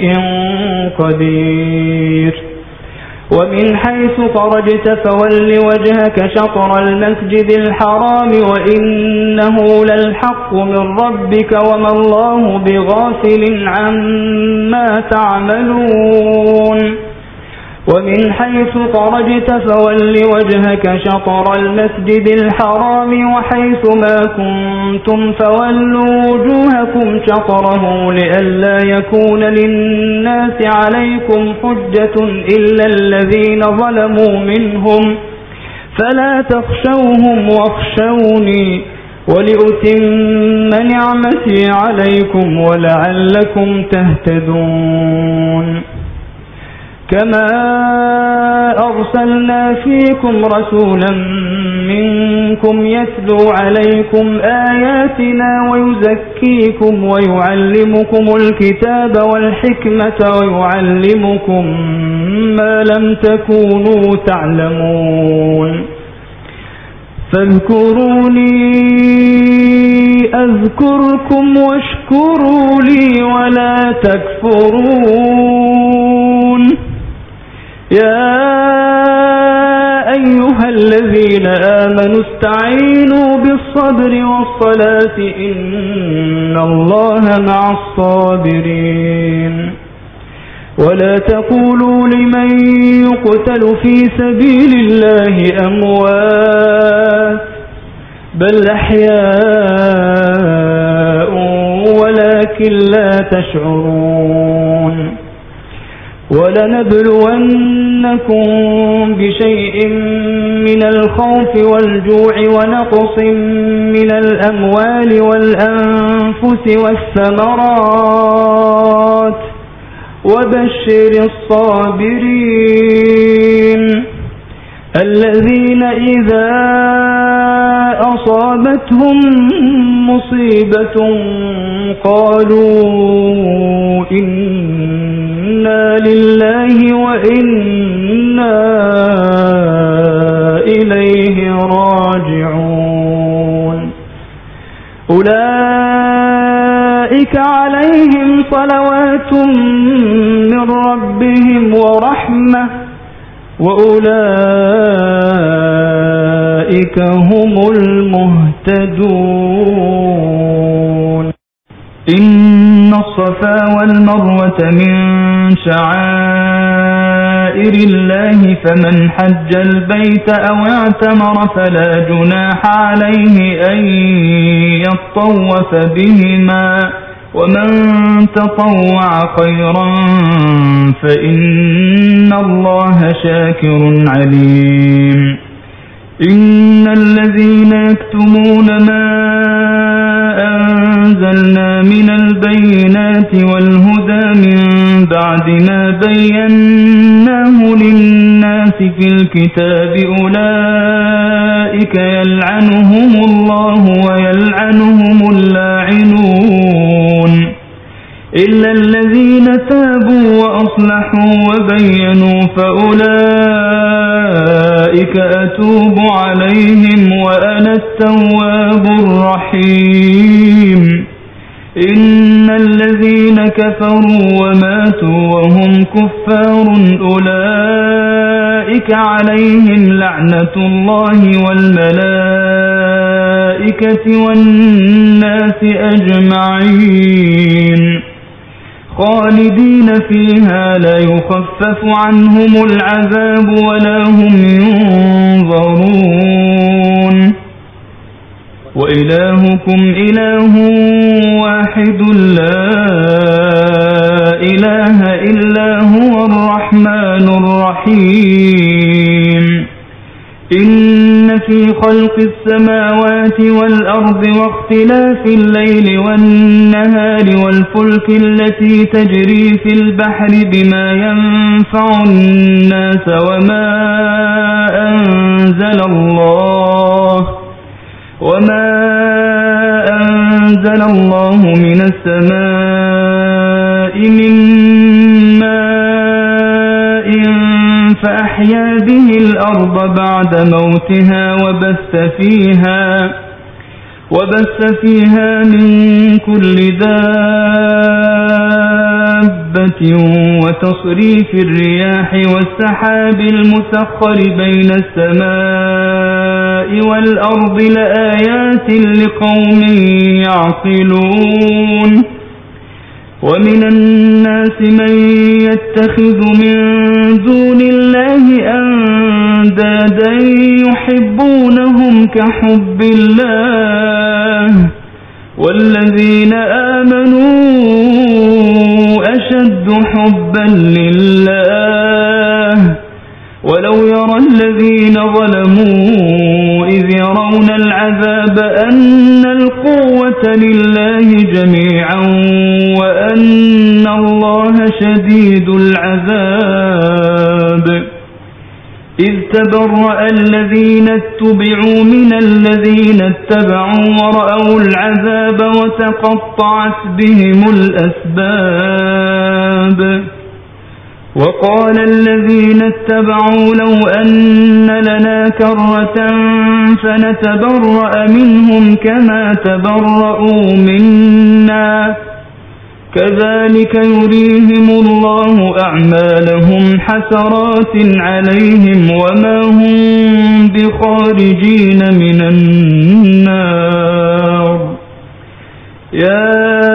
قدير ومن حيث خرجت فول وجهك شطر المسجد الحرام وإنه للحق من ربك وما الله بغافل عما تعملون ومن حيث خرجت فول وجهك شطر المسجد الحرام وحيث ما كنتم فولوا وجوهكم شطره لئلا يكون للناس عليكم حجة إلا الذين ظلموا منهم فلا تخشوهم واخشوني ولأتم نعمتي عليكم ولعلكم تهتدون كما أرسلنا فيكم رسولا منكم يتلو عليكم آياتنا ويزكيكم ويعلمكم الكتاب والحكمة ويعلمكم ما لم تكونوا تعلمون فاذكروني أذكركم واشكروا لي ولا تكفرون يا أيها الذين آمنوا استعينوا بالصبر والصلاة إن الله مع الصابرين ولا تقولوا لمن يقتل في سبيل الله أموات بل أحياء ولكن لا تشعرون ولنبلونكم بشيء من الخوف والجوع ونقص من الأموال والأنفس والثمرات وبشر الصابرين الذين إذا أصابتهم مصيبة قالوا إنا لله وإنا إليه راجعون أولئك عليهم صلوات من ربهم ورحمة وأولئك هم المهتدون إن الصفا والمروة من شعائر الله فمن حج البيت أو اعتمر فلا جناح عليه أن يطوف بهما ومن تطوع خيرا فإن الله شاكر عليم إن الذين يكتمون ما أنزلنا من البينات والهدى من بعد ما بيناه للناس في الكتاب أولئك يلعنهم الله ويلعنهم اللاعنون إلا الذين تابوا وأصلحوا وبينوا فأولئك أتوب عليهم وأنا التواب الرحيم إن الذين كفروا وماتوا وهم كفار أولئك عليهم لعنة الله والملائكة والناس أجمعين خالدين فيها لا يخفف عنهم العذاب ولا هم ينظرون وإلهكم إله واحد لا إله إلا هو الرحمن الرحيم في خلق السماوات والأرض واختلاف الليل والنهار والفلك التي تجري في البحر بما ينفع الناس وما أنزل الله من السماء من ماء فأحيا به الأرض بعد موتها وبث فيها من كل دابة وتصريف الرياح والسحاب المسخر بين السماء والأرض لآيات لقوم يعقلون ومن الناس من يتخذ من دون الله أندادا يحبونهم كحب الله والذين آمنوا أشد حبا لله ولو يرى الذين ظلموا إذ يرون العذاب أن القوة لله جميعا وأن الله شديد العذاب إذ تبرأ الذين اتبعوا من الذين اتبعوا ورأوا العذاب وتقطعت بهم الأسباب وقال الذين اتبعوا لو أن لنا كرة فنتبرأ منهم كما تبرأوا منا كذلك يريهم الله أعمالهم حسرات عليهم وما هم بخارجين من النار يا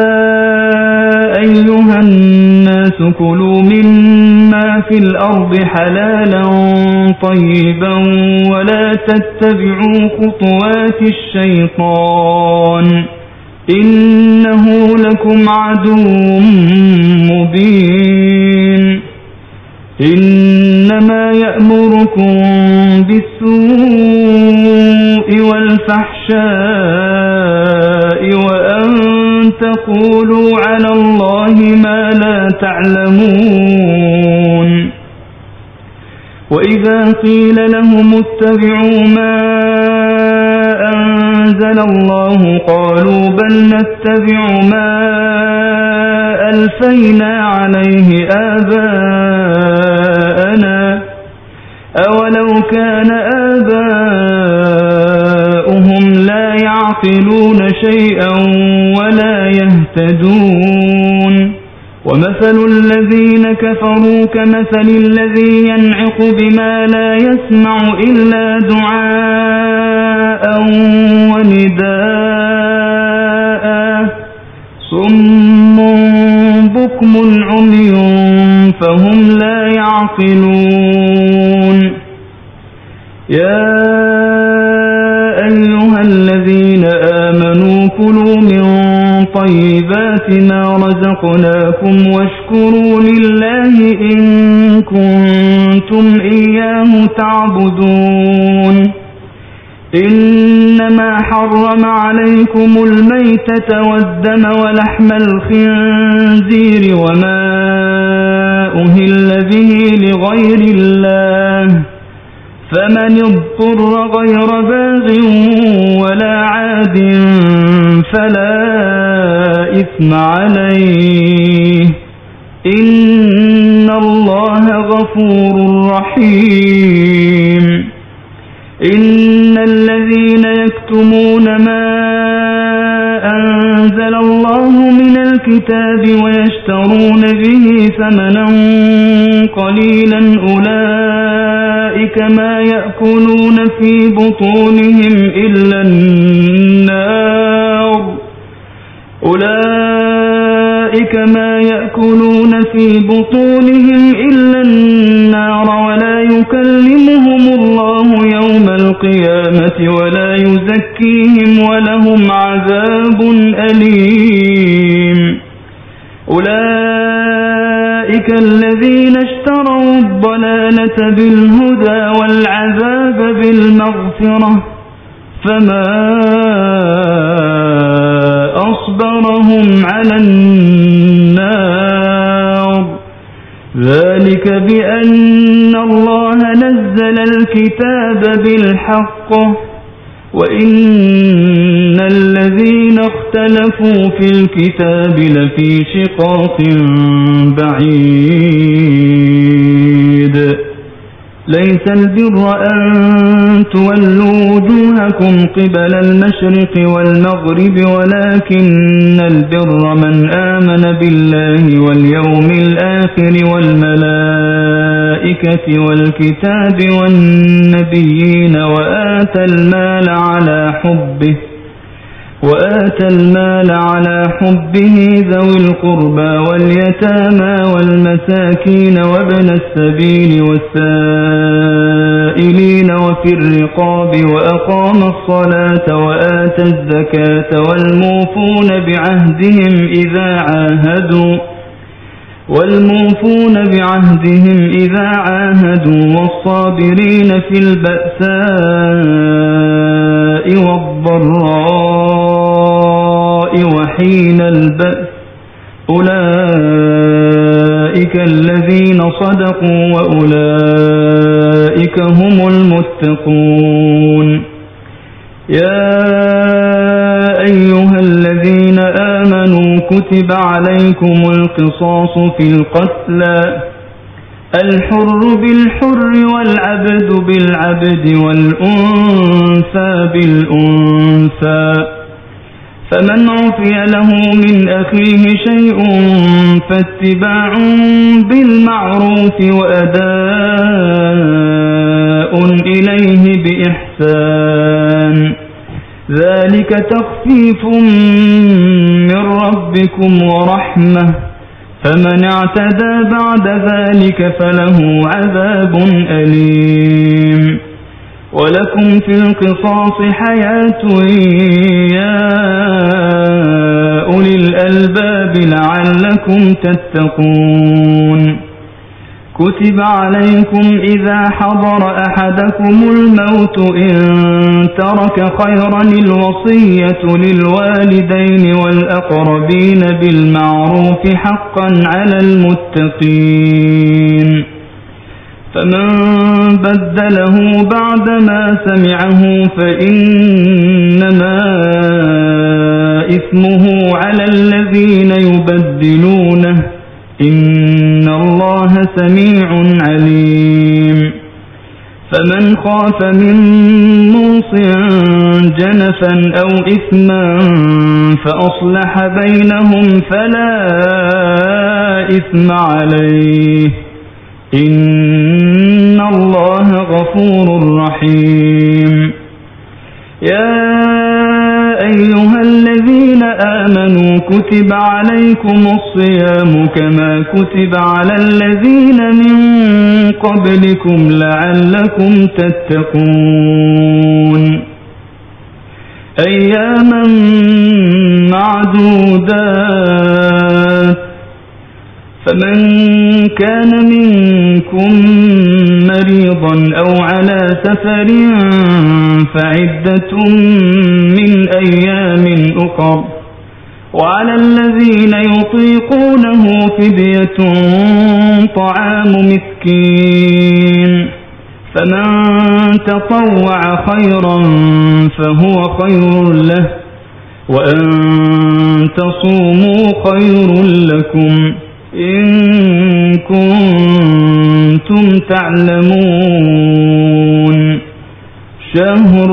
أيها الناس كلوا مما في الأرض حلالا طيبا ولا تتبعوا خطوات الشيطان إنه لكم عدو مبين إنما يأمركم بالسوء والفحشاء وأن تقولوا على الله ما لا تعلمون وإذا قيل لهم اتبعوا ما أنزل الله قالوا بل نتبع ما ألفينا عليه آباءنا أولو كان آباؤهم لا يعقلون شيئا ولا يهتدون ومثل الذين كفروا كمثل الذي ينعق بما لا يسمع إلا دعاء ونداء صم بكم عمي فهم لا يعقلون يا أيها الذين آمنوا كلوا من طيبات ما رزقناكم واشكروا لله إن كنتم إياه تعبدون إنما حرم عليكم الميتة والدم ولحم الخنزير وما أهل به لغير الله فمن اضطر غير باغ ولا عاد فلا إثم عليه إن الله غفور رحيم إن الذين يكتمون ما أنزل الله من الكتاب ويشترون به ثمنا قليلا أولئك ما يأكلون في بطونهم إلا النار ولا يكلمهم الله يوم القيامة ولا يزكيهم ولهم عذاب أليم أولئك الذين اشتروا الضلالة الجنة بالهدى والعذاب بالمغفرة فما أصبرهم على النار ذلك بأن الله نزل الكتاب بالحق وإن الذين اختلفوا في الكتاب لفي شقاق بعيد ليس البر أن تولوا وجوهكم قبل المشرق والمغرب ولكن البر من آمن بالله واليوم الآخر والملائكة والكتاب والنبيين وآتى المال على حبه ذوي القربى واليتامى والمساكين وابن السبيل والسائلين وفي الرقاب وأقام الصلاة وآتى الزكاة والموفون بعهدهم إذا عاهدوا والصابرين في البأساء والضراء وحين البأس أولئك الذين صدقوا وأولئك هم المتقون يا أيها الذين آمنوا كتب عليكم القصاص في القتلى الحر بالحر والعبد بالعبد والأنثى بالأنثى فمن عفي له من أخيه شيء فاتباع بالمعروف وأداء إليه بإحسان ذلك تخفيف من ربكم ورحمة فمن اعتدى بعد ذلك فله عذاب أليم ولكم في القصاص حياة يا أولي الألباب لعلكم تتقون كتب عليكم إذا حضر أحدكم الموت إن ترك خيرا الوصية للوالدين والأقربين بالمعروف حقا على المتقين فمن بدله بعدما سمعه فإنما إثمه على الذين يبدلونه إن الله سميع عليم فمن خاف من موص جنفا أو إثما فأصلح بينهم فلا إثم عليه إن الله غفور رحيم يا أيها الذين آمنوا كتب عليكم الصيام كما كتب على الذين من قبلكم لعلكم تتقون أياما معدودات فمن كان منكم مريضا أو على سفر فعدة من أيام أخر وعلى الذين يطيقونه فدية طعام مسكين فمن تطوع خيرا فهو خير له وأن تصوموا خير لكم إن كنتم تعلمون شهر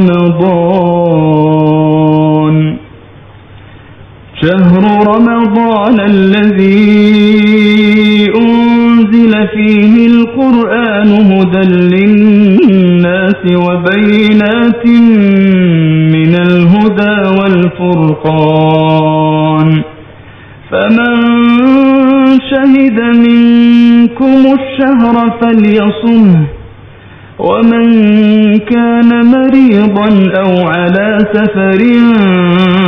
رمضان الذي أنزل فيه القرآن هدى للناس وبينات من الهدى والفرقان فمن شهد منكم الشهر فليصمه ومن كان مريضا أو على سفر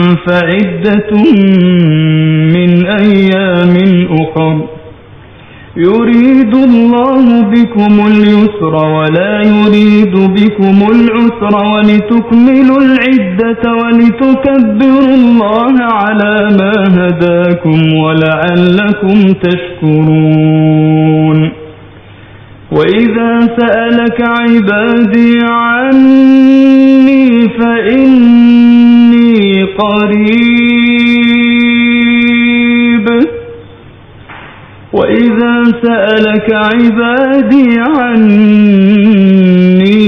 فعدة من أيام أخر يريد الله بكم اليسر ولا يريد بكم العسر ولتكملوا العدة ولتكبروا الله على ما هداكم ولعلكم تشكرون وإذا سألك عبادي عني فإني قريب وإذا سألك عبادي عني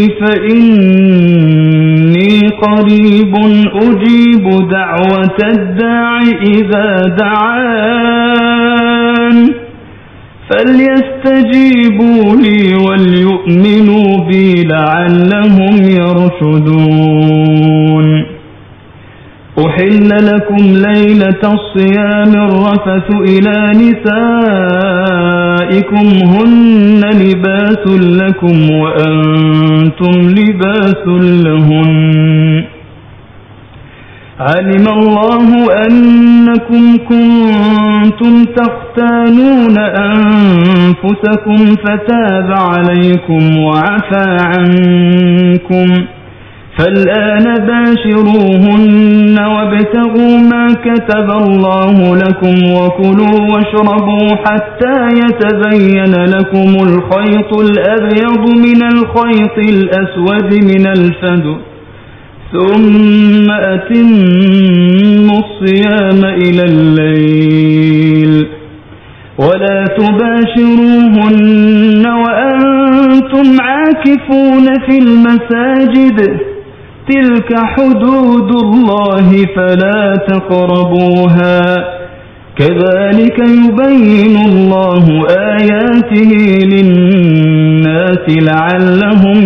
فإني قريب أجيب دعوة الداع إذا دعان فليستجيبوا لي وليؤمنوا بي لعلهم يرشدون أحل لكم ليلة الصيام الرفث إلى نسائكم هن لباس لكم وأنتم لباس لهن علم الله أنكم كنتم تختانون أنفسكم فتاب عليكم وعفى عنكم فالآن باشروهن وابتغوا ما كتب الله لكم وكلوا واشربوا حتى يتبين لكم الخيط الأبيض من الخيط الأسود من الفجر ثم أتموا الصيام إلى الليل ولا تباشروهن وأنتم عاكفون في المساجد تلك حدود الله فلا تقربوها كذلك يبين الله آياته للناس لعلهم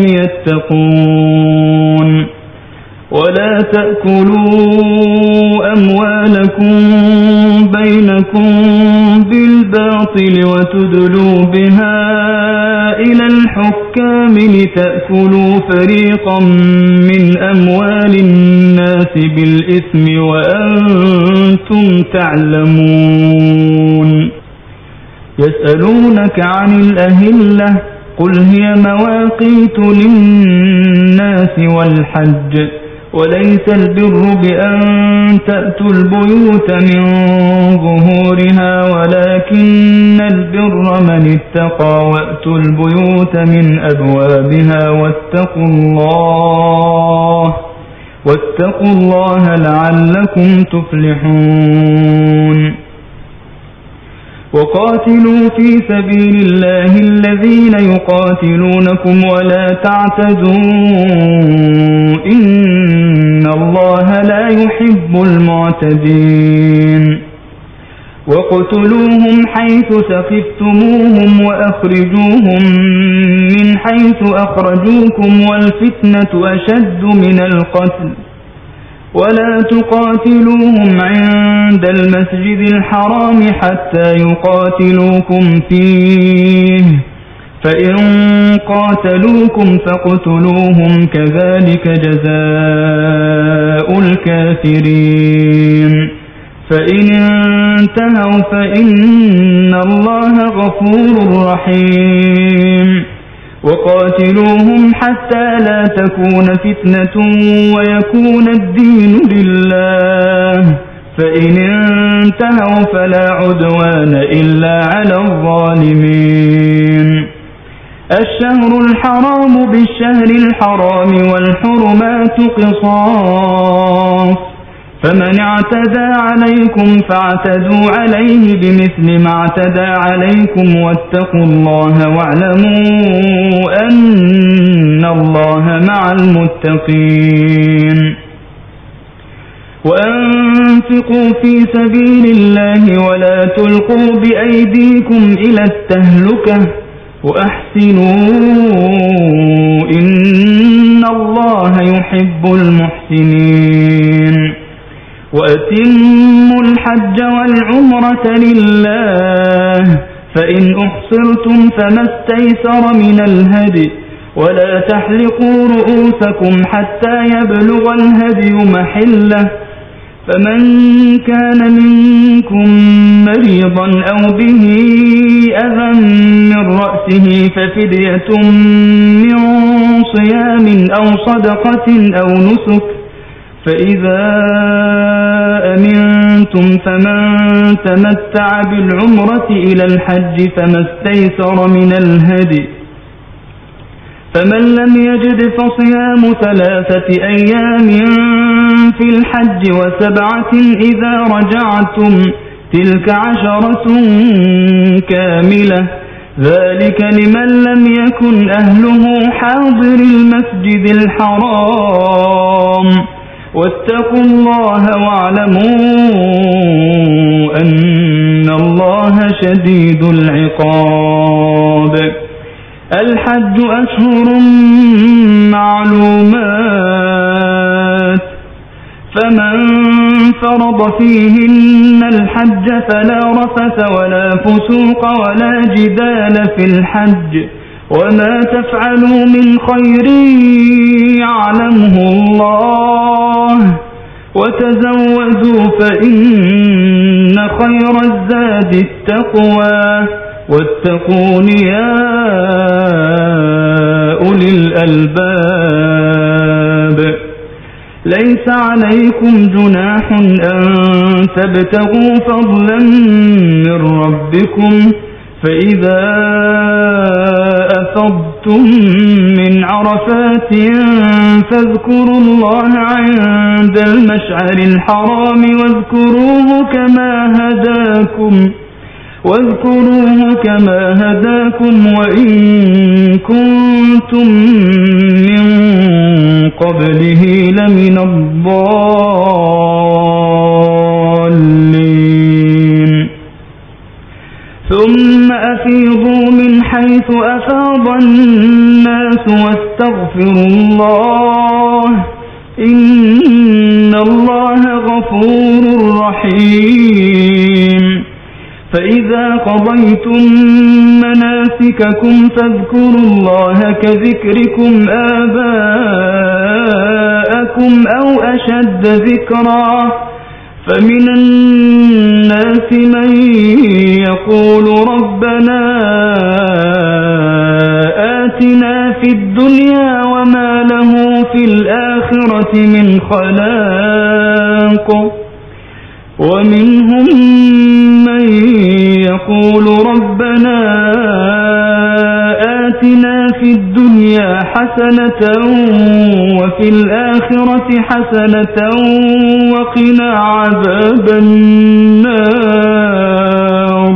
يتقون ولا تأكلوا أموالكم بينكم بالباطل وتدلوا بها إلى الحكام لتأكلوا فريقا من أموال الناس بالإثم وأنتم تعلمون يسألونك عن الأهلة قل هي مواقيت للناس والحج وليس البر بأن تأتوا البيوت من ظهورها ولكن البر من اتقى وأتوا البيوت من أبوابها واتقوا الله لعلكم تفلحون وقاتلوا في سبيل الله الذين يقاتلونكم ولا تعتدوا إن الله لا يحب المعتدين وقتلوهم حيث ثقفتموهم وأخرجوهم من حيث أخرجوكم والفتنة أشد من القتل ولا تقاتلوهم عند المسجد الحرام حتى يقاتلوكم فيه فإن قاتلوكم فاقتلوهم كذلك جزاء الكافرين فإن انتهوا فإن الله غفور رحيم وقاتلوهم حتى لا تكون فتنة ويكون الدين لله فإن انتهوا فلا عدوان إلا على الظالمين الشهر الحرام بالشهر الحرام والحرمات قصاص فمن اعتدى عليكم فاعتدوا عليه بمثل ما اعتدى عليكم واتقوا الله واعلموا أن الله مع المتقين وأنفقوا في سبيل الله ولا تلقوا بأيديكم إلى التهلكة وأحسنوا إن الله يحب المحسنين وأتموا الحج والعمرة لله فإن أحصرتم فما استيسر من الهدي ولا تحلقوا رؤوسكم حتى يبلغ الهدي محله فمن كان منكم مريضا أو به أذى من رأسه ففدية من صيام أو صدقة أو نسك، فإذا أمنتم فمن تمتع بالعمرة إلى الحج فما استيسر من الهدي، فمن لم يجد فصيام 3 أيام في الحج و7 إذا رجعتم، تلك 10 كاملة، ذلك لمن لم يكن أهله حاضر المسجد الحرام. واتقوا الله واعلموا أن الله شديد العقاب. الحج أشهر معلومات، فمن فرض فيهن الحج فلا رفث ولا فسوق ولا جدال في الحج، وما تفعلوا من خير يعلمه الله، وتزودوا فإن خير الزاد التقوى، واتقون يا أولي الألباب. ليس عليكم جناح أن تبتغوا فضلا من ربكم، فإذا أفضتم من عرفات فاذكروا الله عند المشعر الحرام واذكروه كما هداكم وإن كنتم من قبله لمن الضالين. ثم أفيضوا من حيث أفاض الناس واستغفروا الله، إن الله غفور رحيم. فإذا قضيتم مناسككم فاذكروا الله كذكركم آباءكم أو أشد ذكرا، فمن الناس من يقول ربنا آتنا في الدنيا وما له في الآخرة من خلاق، ومنهم من يقول ربنا آتنا في الدنيا حسنة وفي الآخرة حسنة وقنا عذاب النار.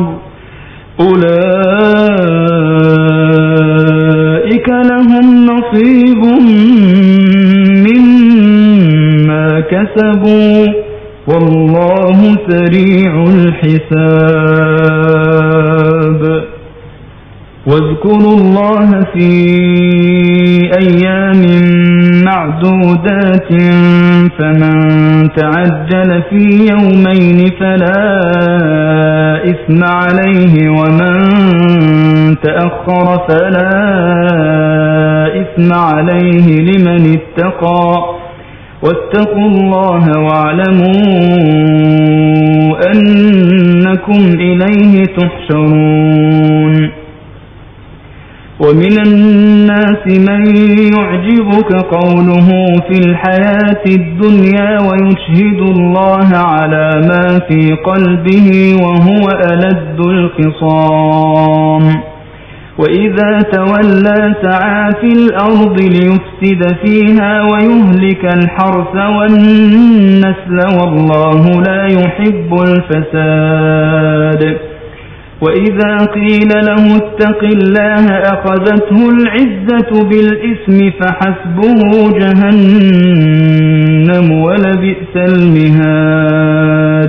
أولئك لهم نصيب مما كسبوا والله سريع الحساب. واذكروا الله في أيام معدودات، فمن تعجل في يومين فلا إثم عليه ومن تأخر فلا إثم عليه لمن اتقى، واتقوا الله واعلموا أنكم إليه تحشرون. ومن الناس من يعجبك قوله في الحياة الدنيا ويشهد الله على ما في قلبه وهو ألد الخصام، وإذا تولى سعى في الأرض ليفسد فيها ويهلك الحرث والنسل والله لا يحب الفساد. وإذا قيل له اتق الله أخذته العزة بالإثم فحسبه جهنم ولبئس المهاد.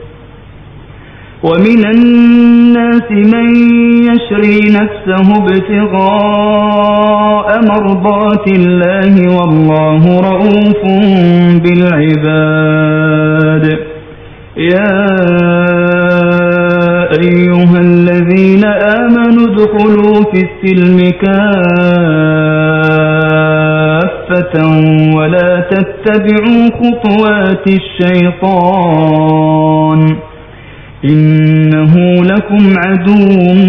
ومن الناس من يشري نفسه ابتغاء مرضات الله والله رؤوف بالعباد. يا أيها الذين آمنوا ادخلوا في السلم كافة كافة ولا تتبعوا خطوات الشيطان إنه لكم عدو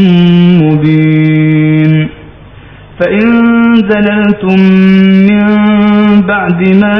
مبين فإن زللتم من بعد ما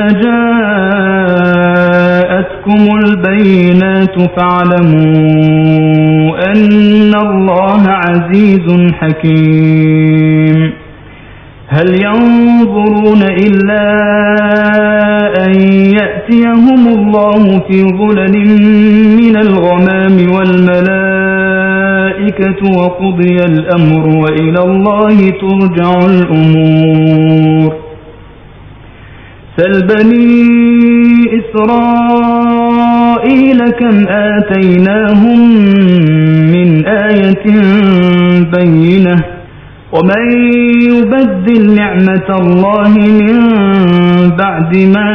جاءتكم البينات فاعلموا أن الله عزيز حكيم هل ينظرون إلا أن يأتيهم الله في ظلل من الغمام والملائكة وقضي الأمر وإلى الله ترجع الأمور سل بني إسرائيل كم آتيناهم من آية بينة ومن يبدل نعمة الله من بعد ما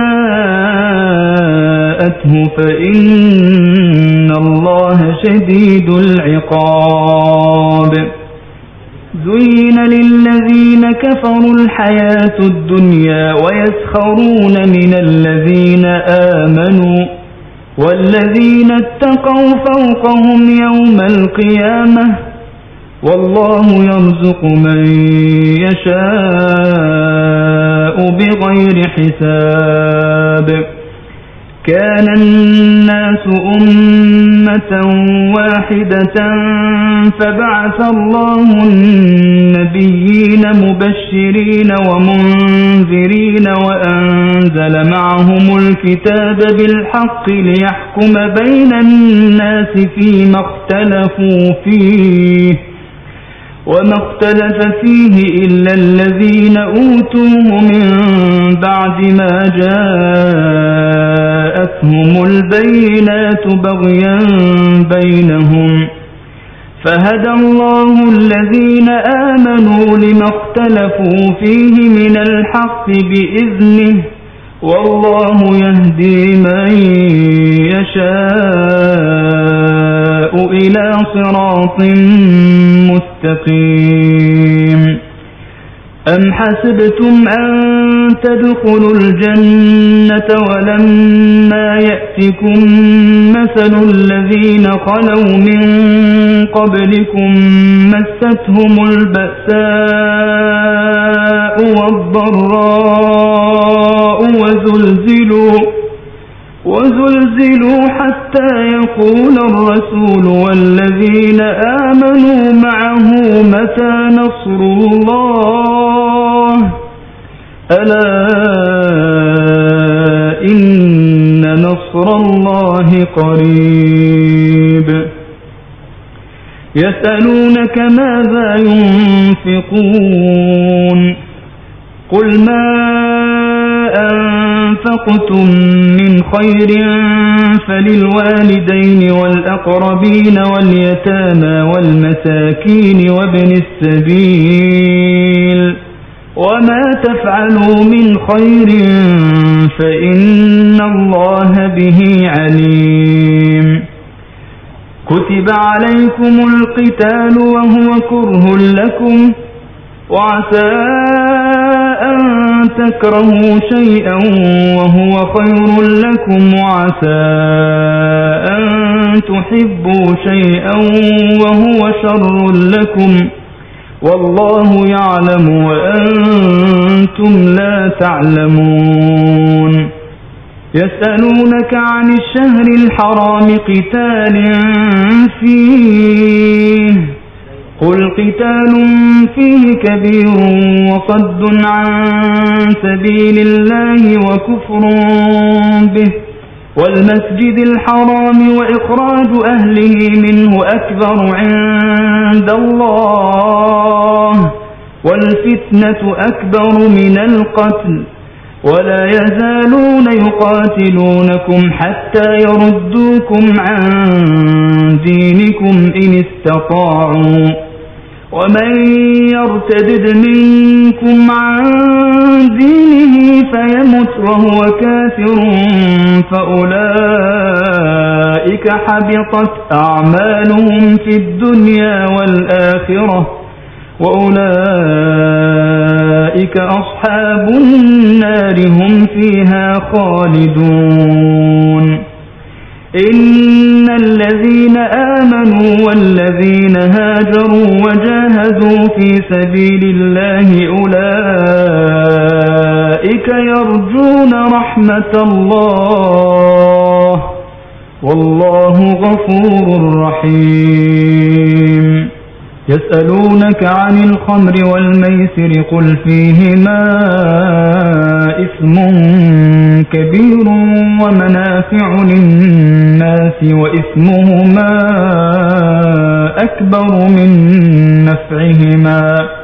جاءته فإن الله شديد العقاب زين للذين كفروا الحياة الدنيا ويسخرون من الذين آمنوا والذين اتقوا فوقهم يوم القيامة والله يرزق من يشاء بغير حساب كان الناس أمة واحدة فبعث الله النبيين مبشرين ومنذرين وأنزل معهم الكتاب بالحق ليحكم بين الناس فيما اختلفوا فيه وما اختلف فيه إلا الذين أوتوه من بعد ما جاءتهم البينات بغيا بينهم فهدى الله الذين آمنوا لما اختلفوا فيه من الحق بإذنه والله يهدي من يشاء إلى صراط مستقيم أم حسبتم أن تدخلوا الجنة ولما يأتكم مثل الذين خلوا من قبلكم مستهم البأساء والضراء وزلزلوا حتى يقول الرسول والذين آمنوا معه متى نصر الله ألا إن نصر الله قريب يسألونك ماذا ينفقون قل ما أنفقتم من خير فللوالدين والأقربين واليتامى والمساكين وابن السبيل وما تفعلوا من خير فإن الله به عليم كتب عليكم القتال وهو كره لكم وعسى أن تكرهوا شيئا وهو خير لكم وعسى أن تحبوا شيئا وهو شر لكم والله يعلم وأنتم لا تعلمون يسألونك عن الشهر الحرام قتال فيه قل قتال فيه كبير وصد عن سبيل الله وكفر به والمسجد الحرام وإخراج أهله منه أكبر عند الله والفتنة أكبر من القتل ولا يزالون يقاتلونكم حتى يردوكم عن دينكم إن استطاعوا ومن يرتدد منكم عن دينه فيمت وهو كافر فأولئك حبطت أعمالهم في الدنيا والآخرة وأولئك أصحاب النار هم فيها خالدون. إن الذين آمنوا والذين هاجروا وجاهدوا في سبيل الله أولئك يرجون رحمة الله والله غفور رحيم. يسألونك عن الخمر والميسر قل فيهما إثم كبير ومنافع للناس وإثمهما أكبر من نفعهما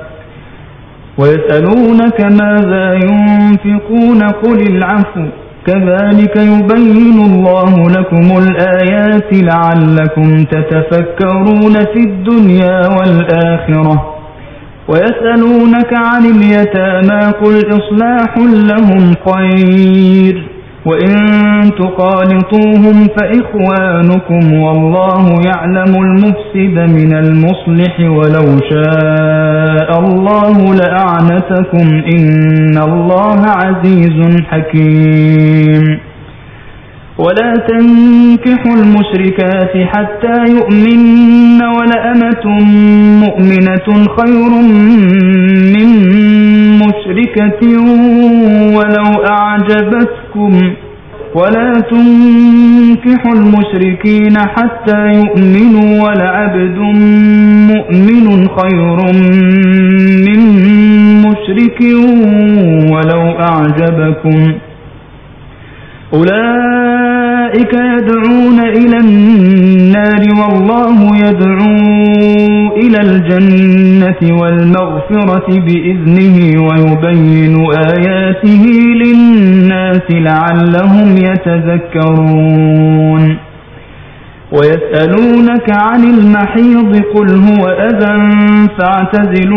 ويسألونك ماذا ينفقون قل العفو كذلك يبين الله لكم الآيات لعلكم تتفكرون في الدنيا والآخرة. ويسألونك عن اليتامى قل إصلاح لهم خير وإن تخالطوهم فإخوانكم والله يعلم المفسد من المصلح ولو شاء الله لأعنتكم إن الله عزيز حكيم. ولا تنكحوا المشركات حتى يؤمن ولأمة مؤمنة خير من مشركة ولو أعجبتكم ولا تنكحوا المشركين حتى يؤمنوا ولعبد مؤمن خير من مشرك ولو أعجبكم أولئك يدعون إلى النار والله يدعو إلى الجنة والمغفرة بإذنه ويبين آياته للناس لعلهم يتذكرون. ويسألونك عن المحيض قل هو أذى فاعتزلوا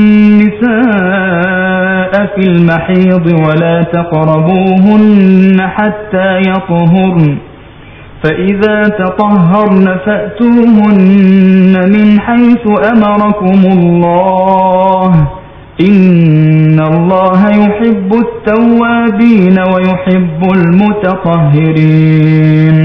النساء في المحيض ولا تقربوهن حتى يطهرن فإذا تطهرن فأتوهن من حيث أمركم الله إن الله يحب التوابين ويحب المتطهرين.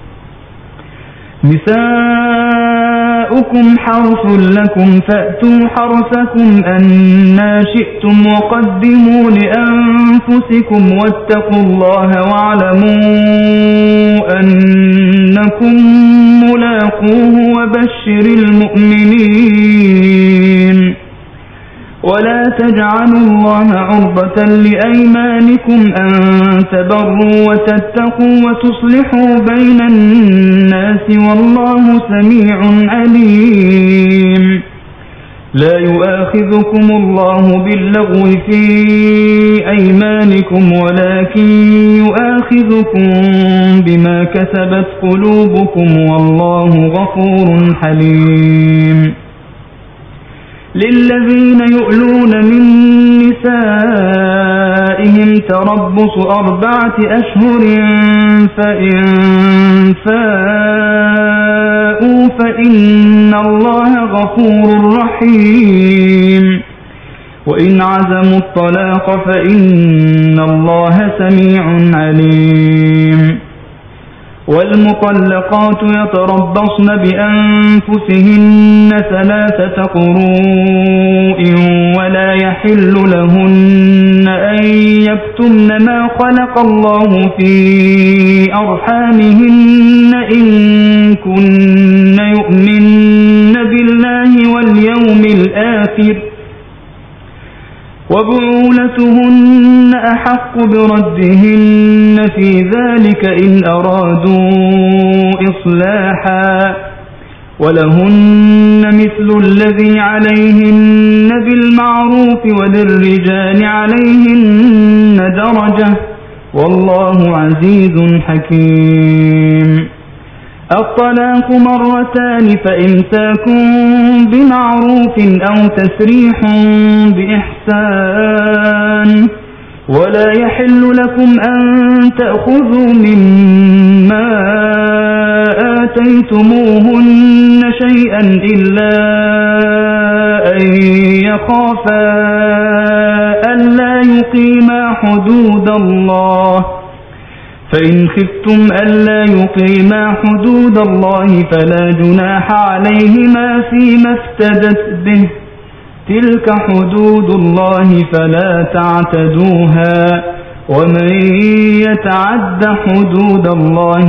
نساؤكم حرث لكم فأتوا حرثكم أنى شئتم وقدموا لأنفسكم واتقوا الله واعلموا أنكم ملاقوه وبشر المؤمنين. ولا تجعلوا الله عرضة لأيمانكم أن تبروا وتتقوا وتصلحوا بين الناس والله سميع عليم. لا يؤاخذكم الله باللغو في أيمانكم ولكن يؤاخذكم بما كسبت قلوبكم والله غفور حليم. للذين يؤلون من نسائهم تربص 4 أشهر فإن فاءوا فإن الله غفور رحيم. وإن عزموا الطلاق فإن الله سميع عليم. والمطلقات يتربصن بأنفسهن 3 قروء ولا يحل لهن أن يكتمن ما خلق الله في أرحامهن إن كن يؤمن بالله واليوم الآخر وبعولتهن أحق بردهن في ذلك إن أرادوا إصلاحا ولهن مثل الذي عليهن بالمعروف وللرجال عليهن درجة والله عزيز حكيم. الطلاق 2 فإمساك بمعروف أو تسريح بإحسان ولا يحل لكم أن تأخذوا مما آتيتموهن شيئا إلا أن حدود الله. فإن خفتم ألا يقيما حدود الله فلا جناح عليهما فيما افتدت به، تلك حدود الله فلا تعتدوها، ومن يتعد حدود الله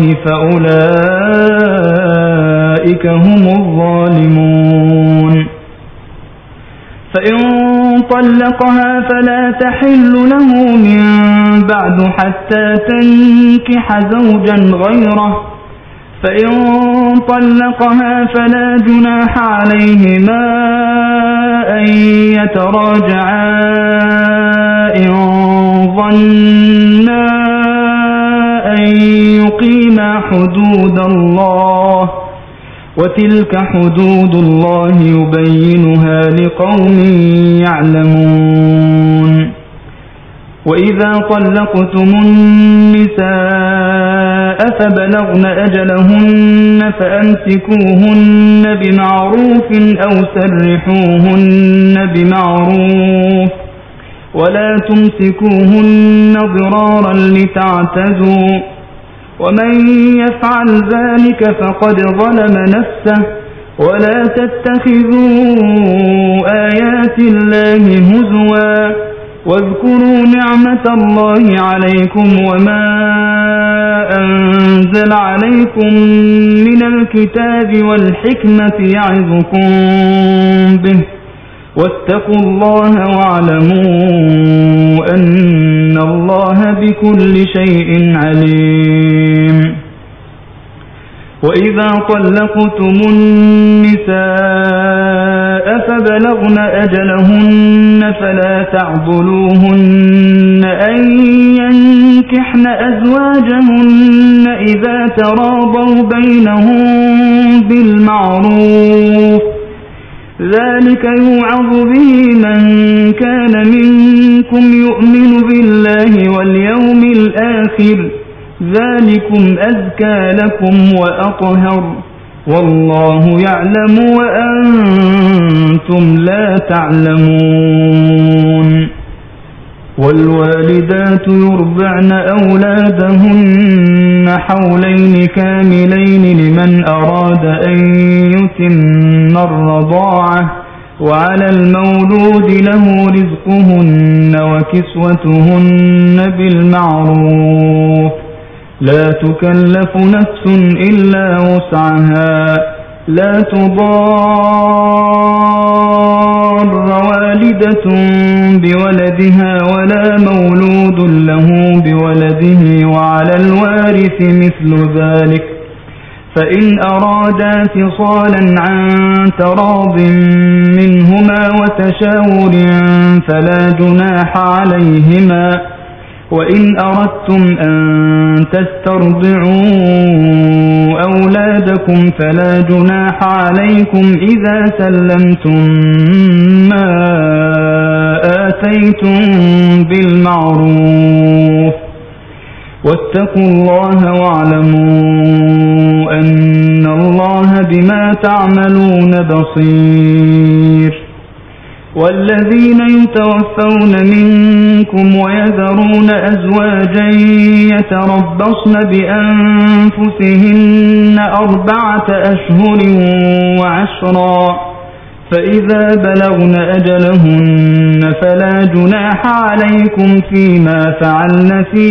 فأولئك هم الظالمون. فإن طلقها فلا تحل له من بعد حتى تنكح زوجا غيره، فإن طلقها فلا جناح عليهما أن يتراجعا إن ظنا أن يقيما حدود الله، وتلك حدود الله يبينها لقوم يعلمون. وإذا طلقتم النساء فبلغن أجلهن فأمسكوهن بمعروف أو سرحوهن بمعروف، ولا تمسكوهن ضرارا لتعتدوا، ومن يفعل ذلك فقد ظلم نفسه. ولا تتخذوا آيات الله هزوا، واذكروا نعمة الله عليكم وما أنزل عليكم من الكتاب والحكمة يعظكم به، واتقوا الله واعلموا أن الله بكل شيء عليم. وإذا طلقتم النساء فبلغن أجلهن فلا تعضلوهن أن ينكحن أزواجهن إذا تراضوا بينهم بالمعروف، ذلك يوعظ به من كان منكم يؤمن بالله واليوم الآخر، ذلكم أزكى لكم وأطهر، والله يعلم وأنتم لا تعلمون. والوالدات يرضعن أولادهن حولين كاملين لمن أراد أن يتم الرضاعة، وعلى المولود له رزقهن وكسوتهن بالمعروف، لا تكلف نفس إلا وسعها، لا تضار والدة بولدها ولا مولود له بولده، وعلى الوارث مثل ذلك، فإن أرادا فصالا عن تراض منهما وتشاور فلا جناح عليهما. وإن أردتم أن تسترضعوا أولادكم فلا جناح عليكم إذا سلمتم ما آتيتم بالمعروف، واتقوا الله واعلموا أن الله بما تعملون بصير. والذين يتوفون منكم ويذرون أزواجا يتربصن بأنفسهن 4 أشهر وعشرا، فإذا بلغن أجلهن فلا جناح عليكم فيما فعلن في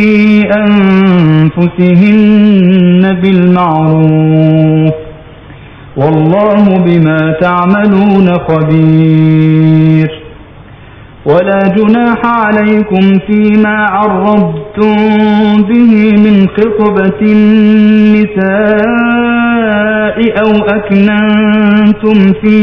أنفسهن بالمعروف، والله بما تعملون خبير. ولا جناح عليكم فيما عرضتم به من خطبة النساء أو أكننتم في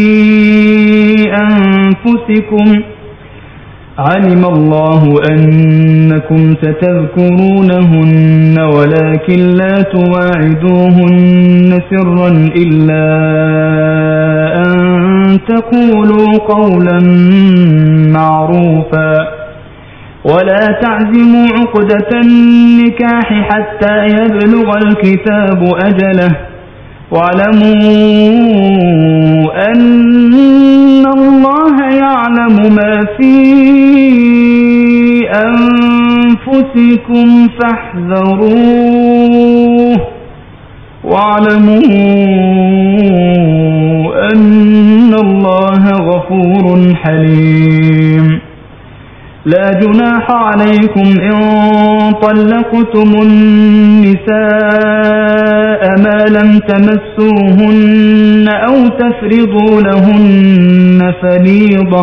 أنفسكم، علم الله أنكم ستذكرونهن ولكن لا تواعدوهن سرا إلا أن تقولوا قولا معروفا، ولا تعزموا عقدة النكاح حتى يبلغ الكتاب أجله، واعلموا أن الله يعلم ما في أنفسكم فاحذروه واعلموا أن الله غفور حليم. لا جناح عليكم إن طلقتم النساء ما لم تمسوهن أو تفرضوا لهن فريضة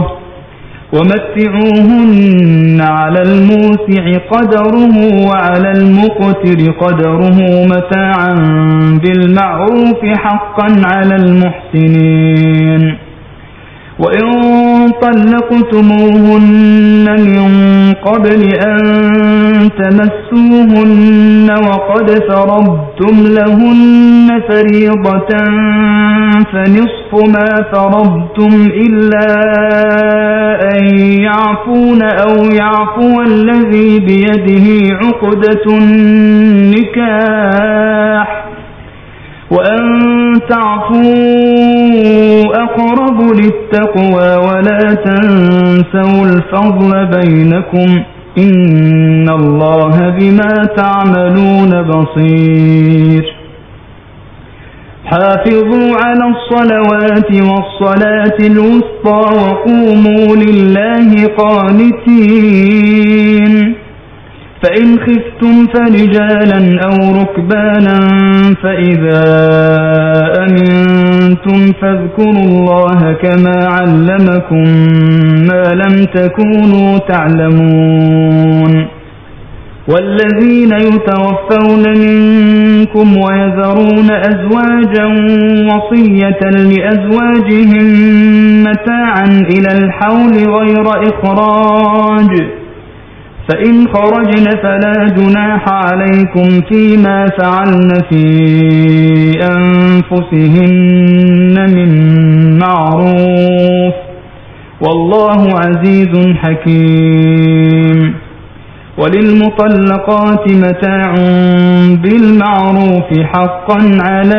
ومتعوهن على الموسع قدره وعلى المقتر قدره متاعا بالمعروف حقا على المحسنين. وإن طلقتموهن من قبل أن تمسوهن وقد فرضتم لهن فريضة فنصف ما فرضتم إلا أن يعفون أو يعفو الذي بيده عقدة النكاح وأن تعفوا أقرب للتقوى ولا تنسوا الفضل بينكم إن الله بما تعملون بصير. حافظوا على الصلوات والصلاة الوسطى وقوموا لله قانتين. فإن خفتم فرجالا أو ركبانا فإذا أمنتم فاذكروا الله كما علمكم ما لم تكونوا تعلمون. والذين يتوفون منكم ويذرون أزواجا وصية لأزواجهم متاعا إلى الحول غير إخراج فإن خرجن فلا جناح عليكم فيما فعلن في أنفسهن من معروف والله عزيز حكيم. وللمطلقات متاع بالمعروف حقا على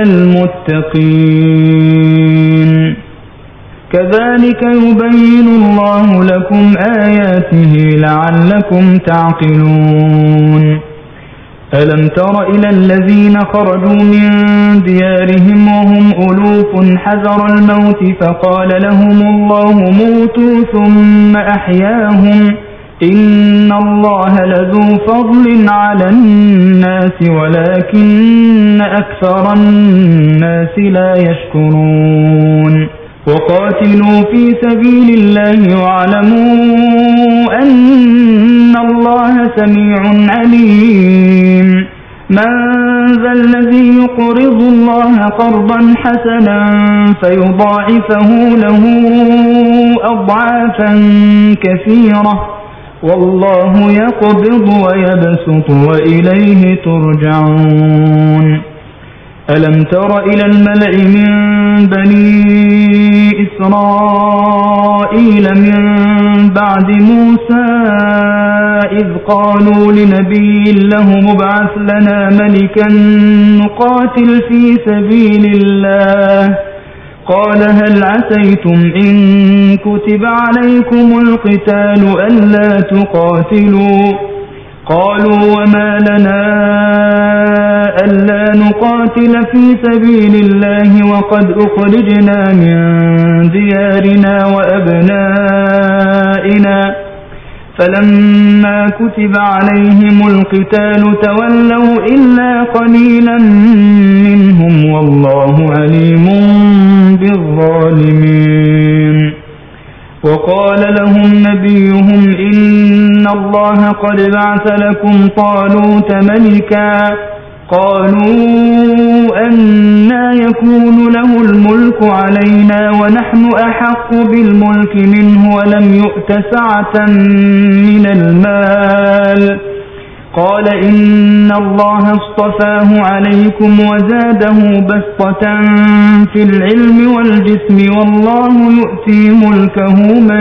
المتقين. كذلك يبين الله لكم آياته لعلكم تعقلون. ألم تر إلى الذين خرجوا من ديارهم وهم ألوف حذر الموت فقال لهم الله موتوا ثم أحياهم إن الله لذو فضل على الناس ولكن أكثر الناس لا يشكرون. وقاتلوا في سبيل الله واعلموا أن الله سميع عليم. من ذا الذي يقرض الله قرضا حسنا فيضاعفه له أضعافا كثيرة والله يقبض ويبسط وإليه ترجعون. ألم تر إلى الملأ من بني إسرائيل من بعد موسى إذ قالوا لنبي له مبعث لنا ملكا نقاتل في سبيل الله قال هل عسيتم إن كتب عليكم القتال ألا تقاتلوا قالوا وما لنا ألا نقاتل في سبيل الله وقد أخرجنا من ديارنا وأبنائنا فلما كتب عليهم القتال تولوا إلا قليلا منهم والله عليم بالظالمين. وقال لهم نبيهم إن الله قد بعث لكم طالوت ملكا قالوا أنى يكون له الملك علينا ونحن أحق بالملك منه ولم يؤت سعة من المال قال إن الله اصطفاه عليكم وزاده بسطة في العلم والجسم والله يؤتي ملكه من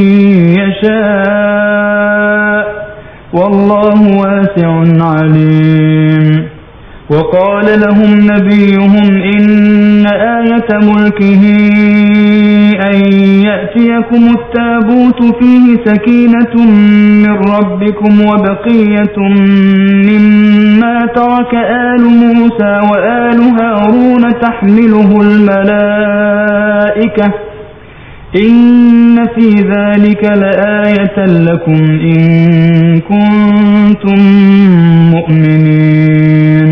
يشاء والله واسع عليم. وقال لهم نبيهم إن آية ملكه أن يأتيكم التابوت فيه سكينة من ربكم وبقية مما ترك آل موسى وآل هارون تحمله الملائكة إن في ذلك لآية لكم إن كنتم مؤمنين.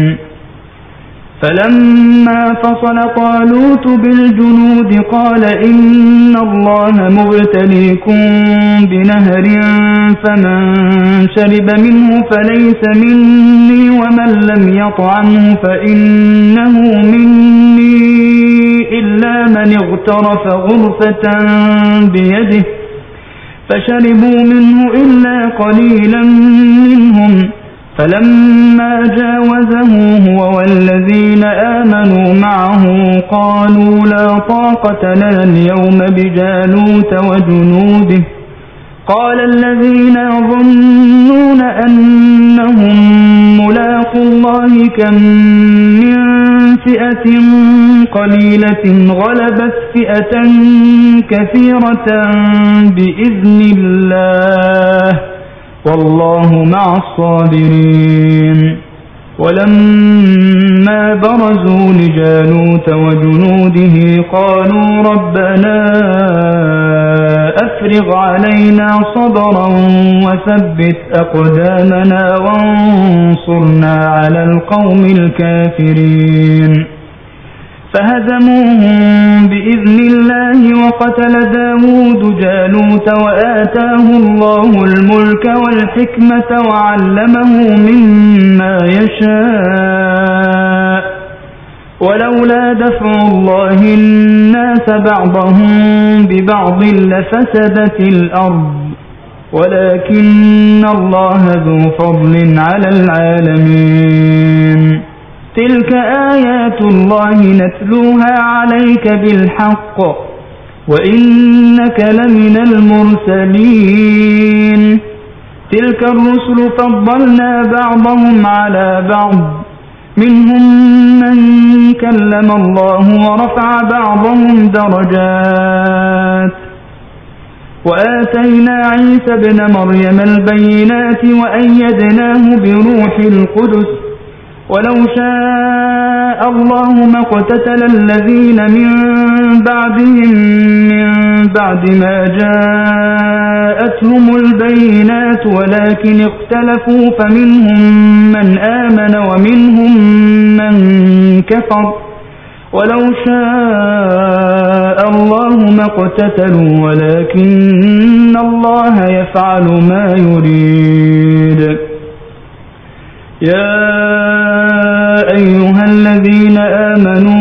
فلما فصل طالوت بالجنود قال إن الله مبتليكم بنهر فمن شرب منه فليس مني ومن لم يطعمه فإنه مني إلا من اغترف غرفة بيده فشربوا منه إلا قليلا منهم. فلما جاوزه هو والذين آمنوا معه قالوا لا طاقة لنا اليوم بجالوت وجنوده. قال الذين يظنون أنهم ملاقو الله كم من فئة قليلة غلبت فئة كثيرة بإذن الله والله مع الصابرين. ولما برزوا لجالوت وجنوده قالوا ربنا أفرغ علينا صبرا وثبت أقدامنا وانصرنا على القوم الكافرين. فهزموهم بإذن الله وقتل داود جالوت وآتاه الله الملك والحكمة وعلمه مما يشاء ولولا دفع الله الناس بعضهم ببعض لفسدت الأرض ولكن الله ذو فضل على العالمين. تلك آيات الله نتلوها عليك بالحق وإنك لمن المرسلين. تلك الرسل فضلنا بعضهم على بعض منهم من كلم الله ورفع بعضهم درجات وآتينا عيسى ابن مريم البينات وأيدناه بروح القدس ولو شاء الله ما اقتتل الذين من بعدهم من بعد ما جاءتهم البينات ولكن اختلفوا فمنهم من آمن ومنهم من كفر ولو شاء الله ما اقتتلوا ولكن الله يفعل ما يريد. يا أيها الذين آمنوا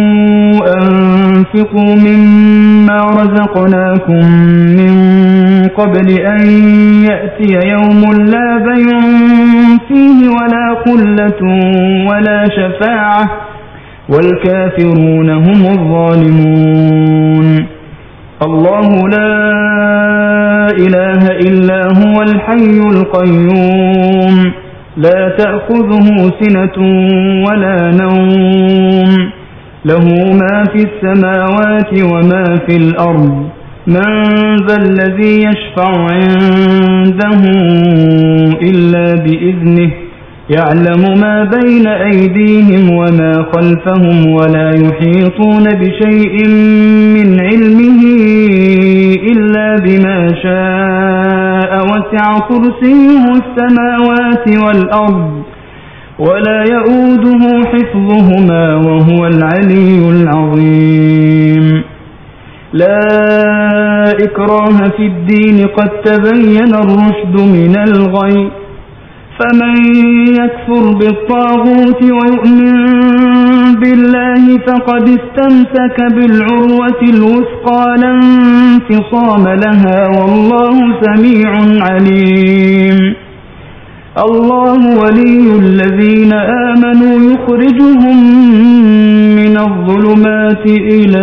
أنفقوا مما رزقناكم من قبل أن يأتي يوم لا بيع فيه ولا خلة ولا شفاعة والكافرون هم الظالمون. الله لا إله إلا هو الحي القيوم لا تأخذه سنة ولا نوم له ما في السماوات وما في الأرض من ذا الذي يشفع عنده إلا بإذنه يعلم ما بين أيديهم وما خلفهم ولا يحيطون بشيء من علمه إلا بما شاء وسع كرسيه السماوات والأرض ولا يؤوده حفظهما وهو العلي العظيم. لا إكراه في الدين قد تبين الرشد من الغي فمن يكفر بالطاغوت ويؤمن بالله فقد استمسك بالعروة الوثقى لا انفصام لها والله سميع عليم. الله ولي الذين آمنوا يخرجهم من الظلمات إلى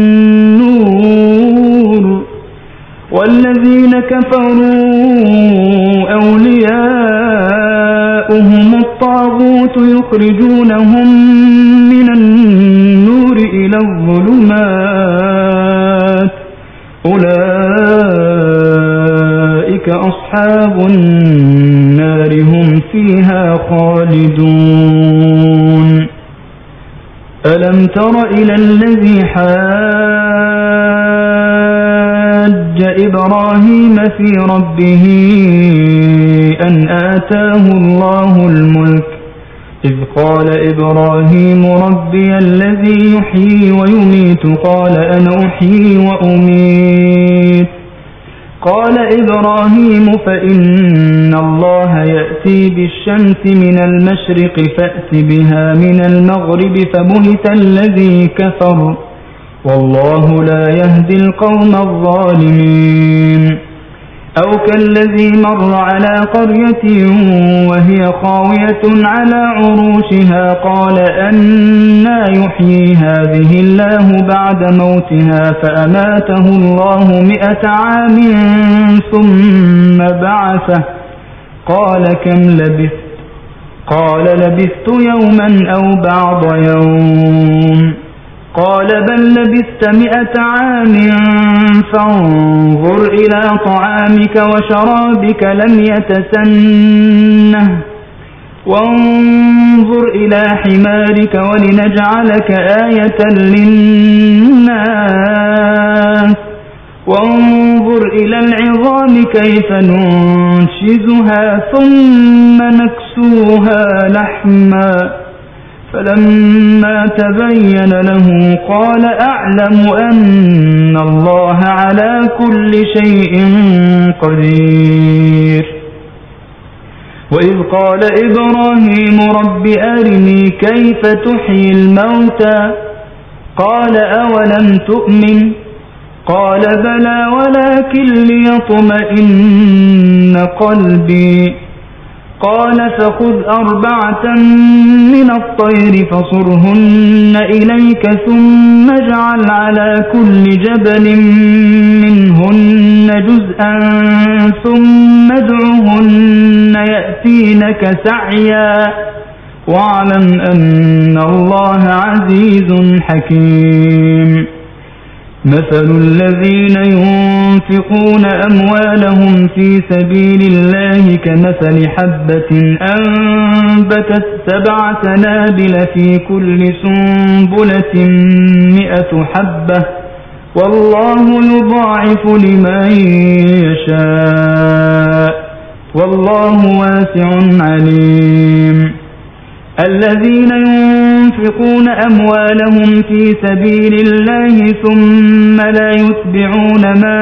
النور والذين كفروا أولياؤهم الطاغوت يخرجونهم من النور إلى الظلمات أولئك أصحاب النار هم فيها خالدون. ألم تر إلى الذي حاج إبراهيم في ربه أن آتاه الله الملك إذ قال إبراهيم ربي الذي يحيي ويميت قال أنا أحيي وأميت قال إبراهيم فإن الله يأتي بالشمس من المشرق فأت بها من المغرب فبهت الذي كفر والله لا يهدي القوم الظالمين. أو كالذي مر على قرية وهي خاوية على عروشها قال أنى يحيي هذه الله بعد موتها فأماته الله 100 عام ثم بعثه قال كم لبثت قال لبثت يوما أو بعض يوم قال بل لبثت 100 عام فانظر إلى طعامك وشرابك لم يتسنه وانظر إلى حمارك ولنجعلك آية للناس وانظر إلى العظام كيف ننشزها ثم نكسوها لحما فلما تبين له قال أعلم أن الله على كل شيء قدير. وإذ قال إبراهيم رب أرني كيف تحيي الموتى قال أولم تؤمن قال بلى ولكن ليطمئن قلبي قال فخذ 4 من الطير فصرهن إليك ثم اجعل على كل جبل منهن جزءا ثم ادعهن يأتينك سعيا واعلم أن الله عزيز حكيم. مثل الذين ينفقون أموالهم في سبيل الله كمثل حبة أنبتت 7 سنابل في كل سنبلة 100 حبة والله يضاعف لمن يشاء والله واسع عليم. الذين ينفقون أموالهم في سبيل الله ثم لا يتبعون ما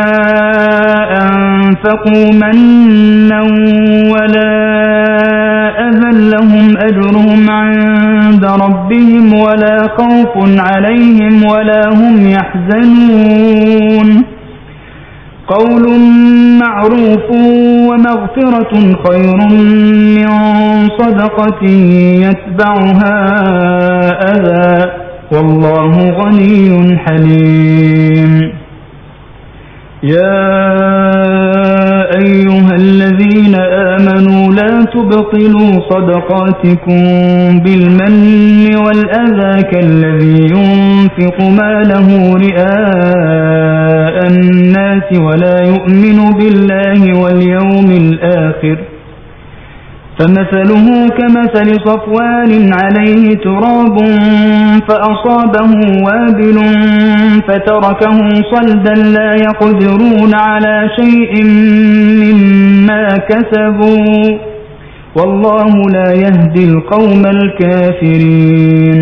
أنفقوا منا ولا أذى لهم أجرهم عند ربهم ولا خوف عليهم ولا هم يحزنون. قول معروف ومغفرة خير من صدقة يتبعها أذى والله غني حليم. يا أيها الذين آمنوا لا تبطلوا صدقاتكم بالمن والأذى كالذي ينفق ماله رئاء الناس ولا يؤمن بالله واليوم الآخر فمثله كمثل صفوان عليه تراب فأصابه وابل فتركه صلدا لا يقدرون على شيء مما كسبوا والله لا يهدي القوم الكافرين.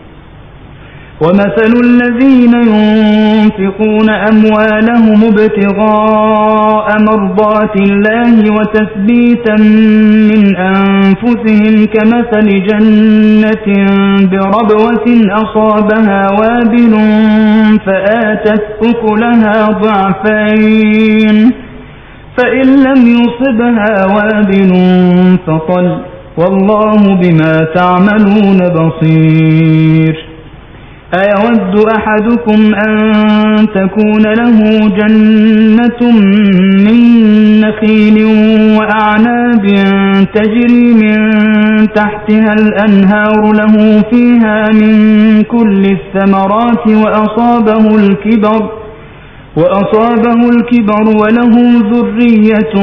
ومثل الذين ينفقون أموالهم ابتغاء مرضات الله وتثبيتا من أنفسهم كمثل جنة بربوة أصابها وابل فآتت أكلها ضعفين فإن لم يصبها وابل فطل والله بما تعملون بصير. أيود أحدكم أن تكون له جنة من نخيل وأعناب تجري من تحتها الأنهار له فيها من كل الثمرات وأصابه الكبر وله ذرية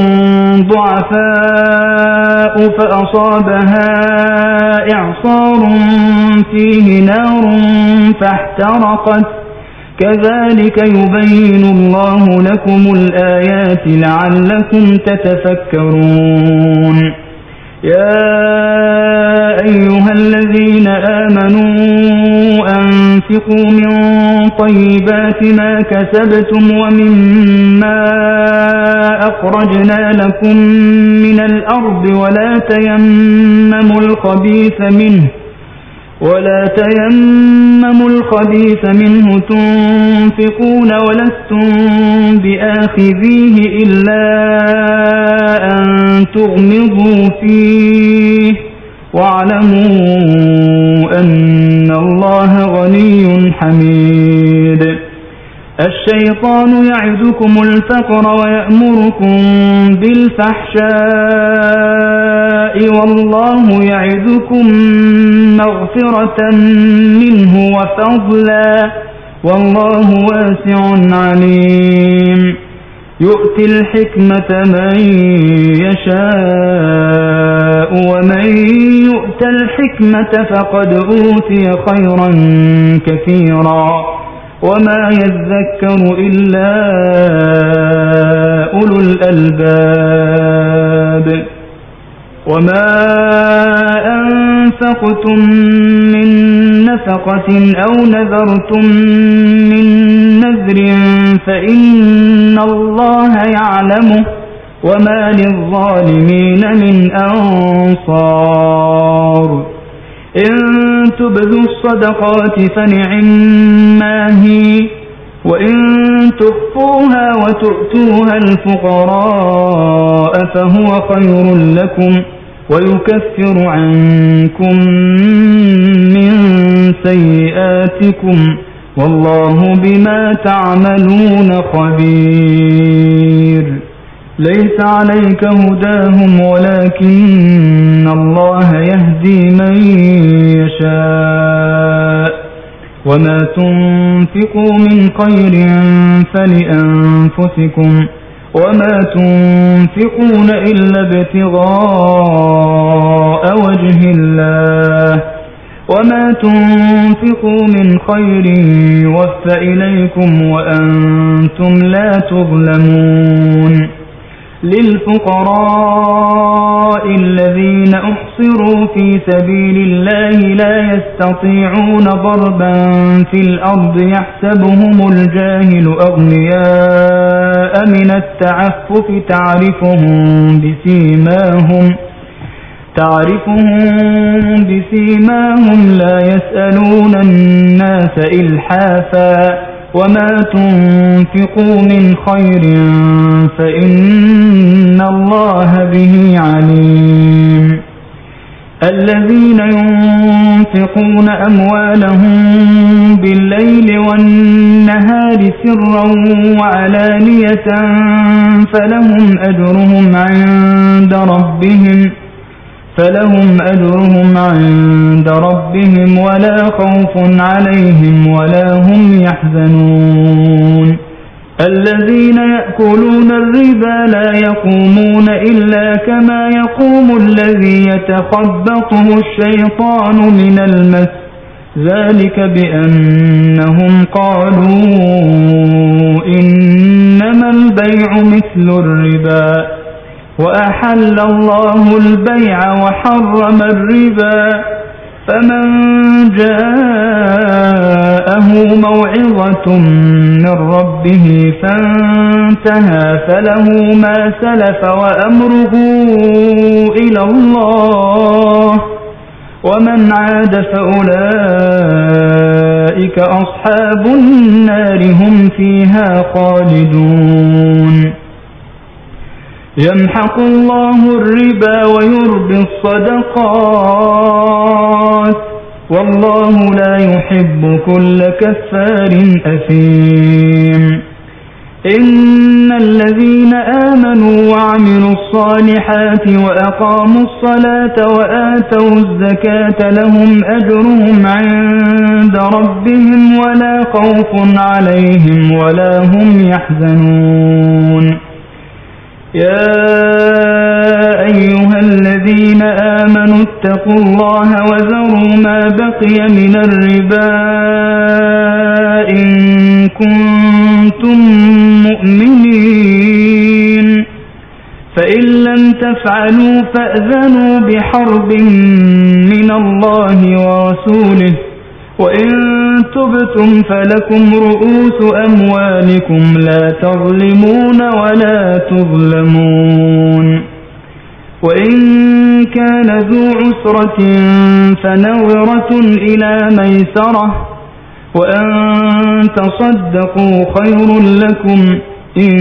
ضعفاء فأصابها إعصار فيه نار فاحترقت كذلك يبين الله لكم الآيات لعلكم تتفكرون يا أيها الذين آمنوا أنفقوا من طيبات ما كسبتم ومما أخرجنا لكم من الأرض ولا تيمموا الخبيث منه تنفقون ولستم بآخذيه إلا أن تغمضوا فيه واعلموا أن الله غني حميد الشيطان يعدكم الفقر ويأمركم بالفحشاء والله يعدكم مغفرة منه وفضلا والله واسع عليم يؤتي الحكمة من يشاء ومن يؤت الحكمة فقد أوتي خيرا كثيرا وما يذكر إلا أولو الألباب وما أنفقتم من نفقة أو نذرتم من نذر فإن الله يعلمه وما للظالمين من أنصار إن تبدوا الصدقات فنعما هي وإن تخفوها وتؤتوها الفقراء فهو خير لكم ويكفر عنكم من سيئاتكم والله بما تعملون خبير ليس عليك هداهم ولكن الله يهدي من يشاء وما تنفقوا من خير فلأنفسكم وما تنفقون إلا ابتغاء وجه الله وما تنفقوا من خير يوفى إليكم وأنتم لا تظلمون للفقراء الذين أحصروا في سبيل الله لا يستطيعون ضربا في الأرض يحسبهم الجاهل أغنياء من التعفف تعرفهم بسيماهم لا يسألون الناس إلحافا وما تنفقوا من خير فإن الله به عليم الذين ينفقون أموالهم بالليل والنهار سرا وعلانية فلهم أجرهم عند ربهم ولا خوف عليهم ولا هم يحزنون الذين يأكلون الربا لا يقومون إلا كما يقوم الذي يتخبطه الشيطان من المس ذلك بأنهم قالوا إنما البيع مثل الربا وأحل الله البيع وحرم الربا فمن جاءه موعظة من ربه فانتهى فله ما سلف وأمره إلى الله ومن عاد فأولئك أصحاب النار هم فيها خالدون يمحق الله الربا ويربي الصدقات والله لا يحب كل كفار أثيم إن الذين آمنوا وعملوا الصالحات وأقاموا الصلاة وآتوا الزكاة لهم أجرهم عند ربهم ولا خوف عليهم ولا هم يحزنون يا أيها الذين آمنوا اتقوا الله وذروا ما بقي من الربا إن كنتم مؤمنين فإن لم تفعلوا فأذنوا بحرب من الله ورسوله وإن تبتم فلكم رؤوس أموالكم لا تظلمون ولا تظلمون وإن كان ذو عسرة فنظرة إلى ميسرة وأن تصدقوا خير لكم إن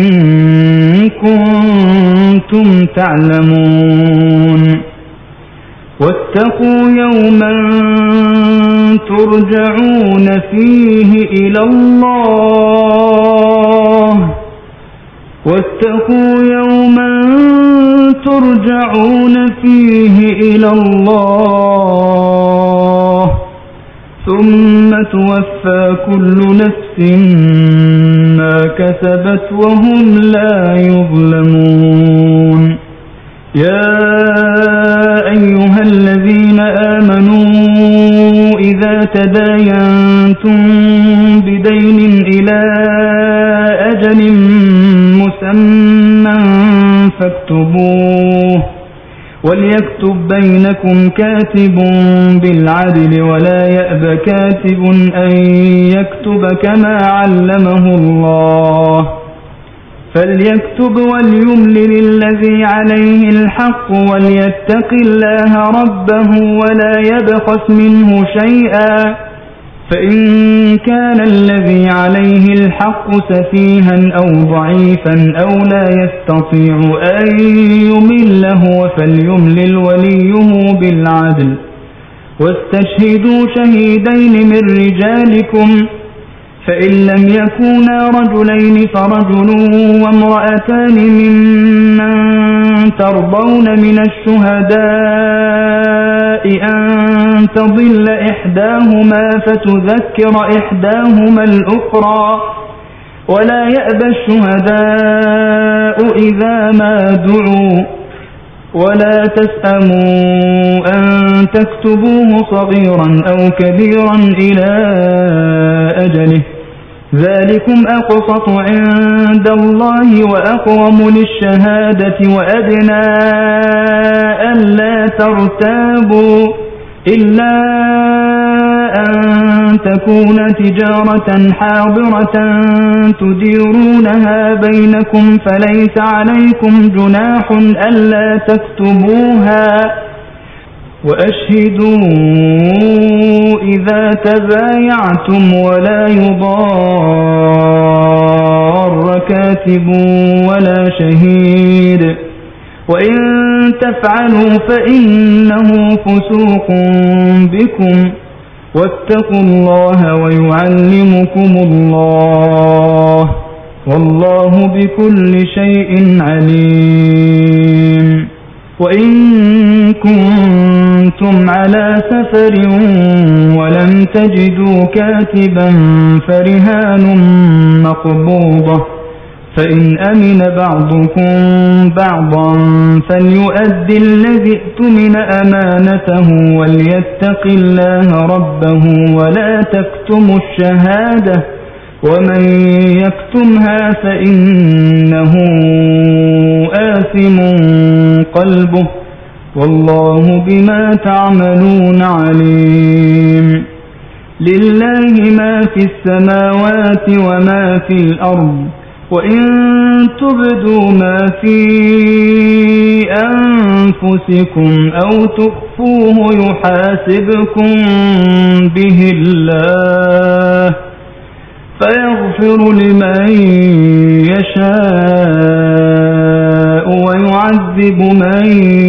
كنتم تعلمون واتقوا يوما ترجعون فيه إلى الله واتقوا يوما ترجعون فيه إلى الله ثم توفى كل نفس ما كسبت وهم لا يظلمون يا أيها الذين آمنوا إذا تداينتم بدين إلى أجل مسمى فاكتبوه وليكتب بينكم كاتب بالعدل ولا يأب كاتب أن يكتب كما علمه الله فليكتب وليملل الذي عليه الحق وليتق الله ربه ولا يبخس منه شيئا فإن كان الذي عليه الحق سفيها أو ضعيفا أو لا يستطيع أن يمل هو فليملل وليه بالعدل واستشهدوا شهيدين من رجالكم فإن لم يكونا رجلين فرجل وامرأتان ممن ترضون من الشهداء أن تضل إحداهما فتذكر إحداهما الأخرى ولا يأبى الشهداء إذا ما دعوا ولا تسأموا أن تكتبوه صغيرا أو كبيرا إلى أجله ذلكم أقسط عند الله وأقوم للشهادة وأدنى ألا ترتابوا إلا أن تكون تجارة حاضرة تديرونها بينكم فليس عليكم جناح ألا تكتبوها وأشهدوا إذا تبايعتم ولا يضار كاتب ولا شهيد وإن تفعلوا فإنه فسوق بكم واتقوا الله ويعلمكم الله والله بكل شيء عليم وإن كنتم على سفر ولم تجدوا كاتبا فرهان مقبوضة فإن أمن بعضكم بعضا فليؤدي الذي اؤتمن أمانته وليتق الله ربه ولا تكتموا الشهادة ومن يكتمها فإنه آثم قلبه والله بما تعملون عليم لله ما في السماوات وما في الأرض وإن تبدوا ما في أنفسكم أو تخفوه يحاسبكم به الله فيغفر لمن يشاء ويعذب من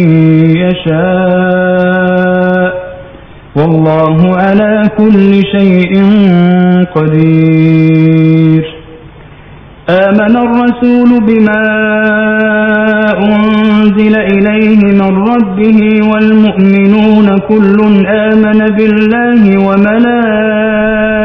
يشاء والله على كل شيء قدير آمن الرسول بما أنزل إليه من ربه والمؤمنون كل آمن بالله وملائكته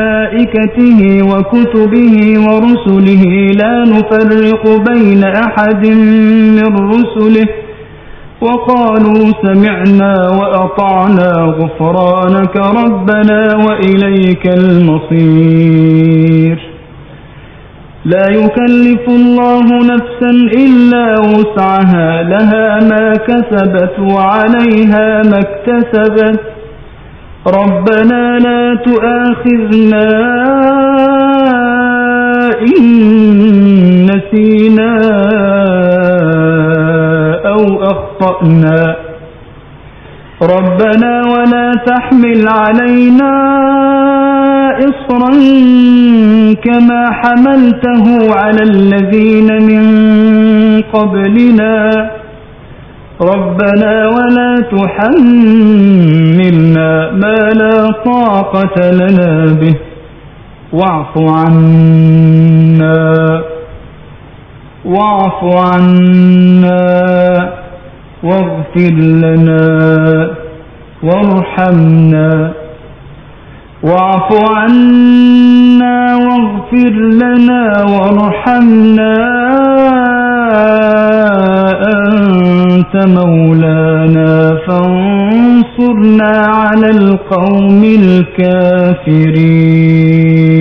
وملائكته وكتبه ورسله لا نفرق بين أحد من رسله وقالوا سمعنا وأطعنا غفرانك ربنا وإليك المصير. لا يكلف الله نفسا إلا وسعها لها ما كسبت وعليها ما اكتسبت ربنا لا تؤاخذنا إن نسينا أو أخطأنا ربنا ولا تحمل علينا إصرا كما حملته على الذين من قبلنا ربنا ولا تحملنا ما لا طاقة لنا به واعف عنا واغفر لنا وارحمنا واعف عنا واغفر لنا وارحمنا أنت مولانا فانصرنا على القوم الكافرين.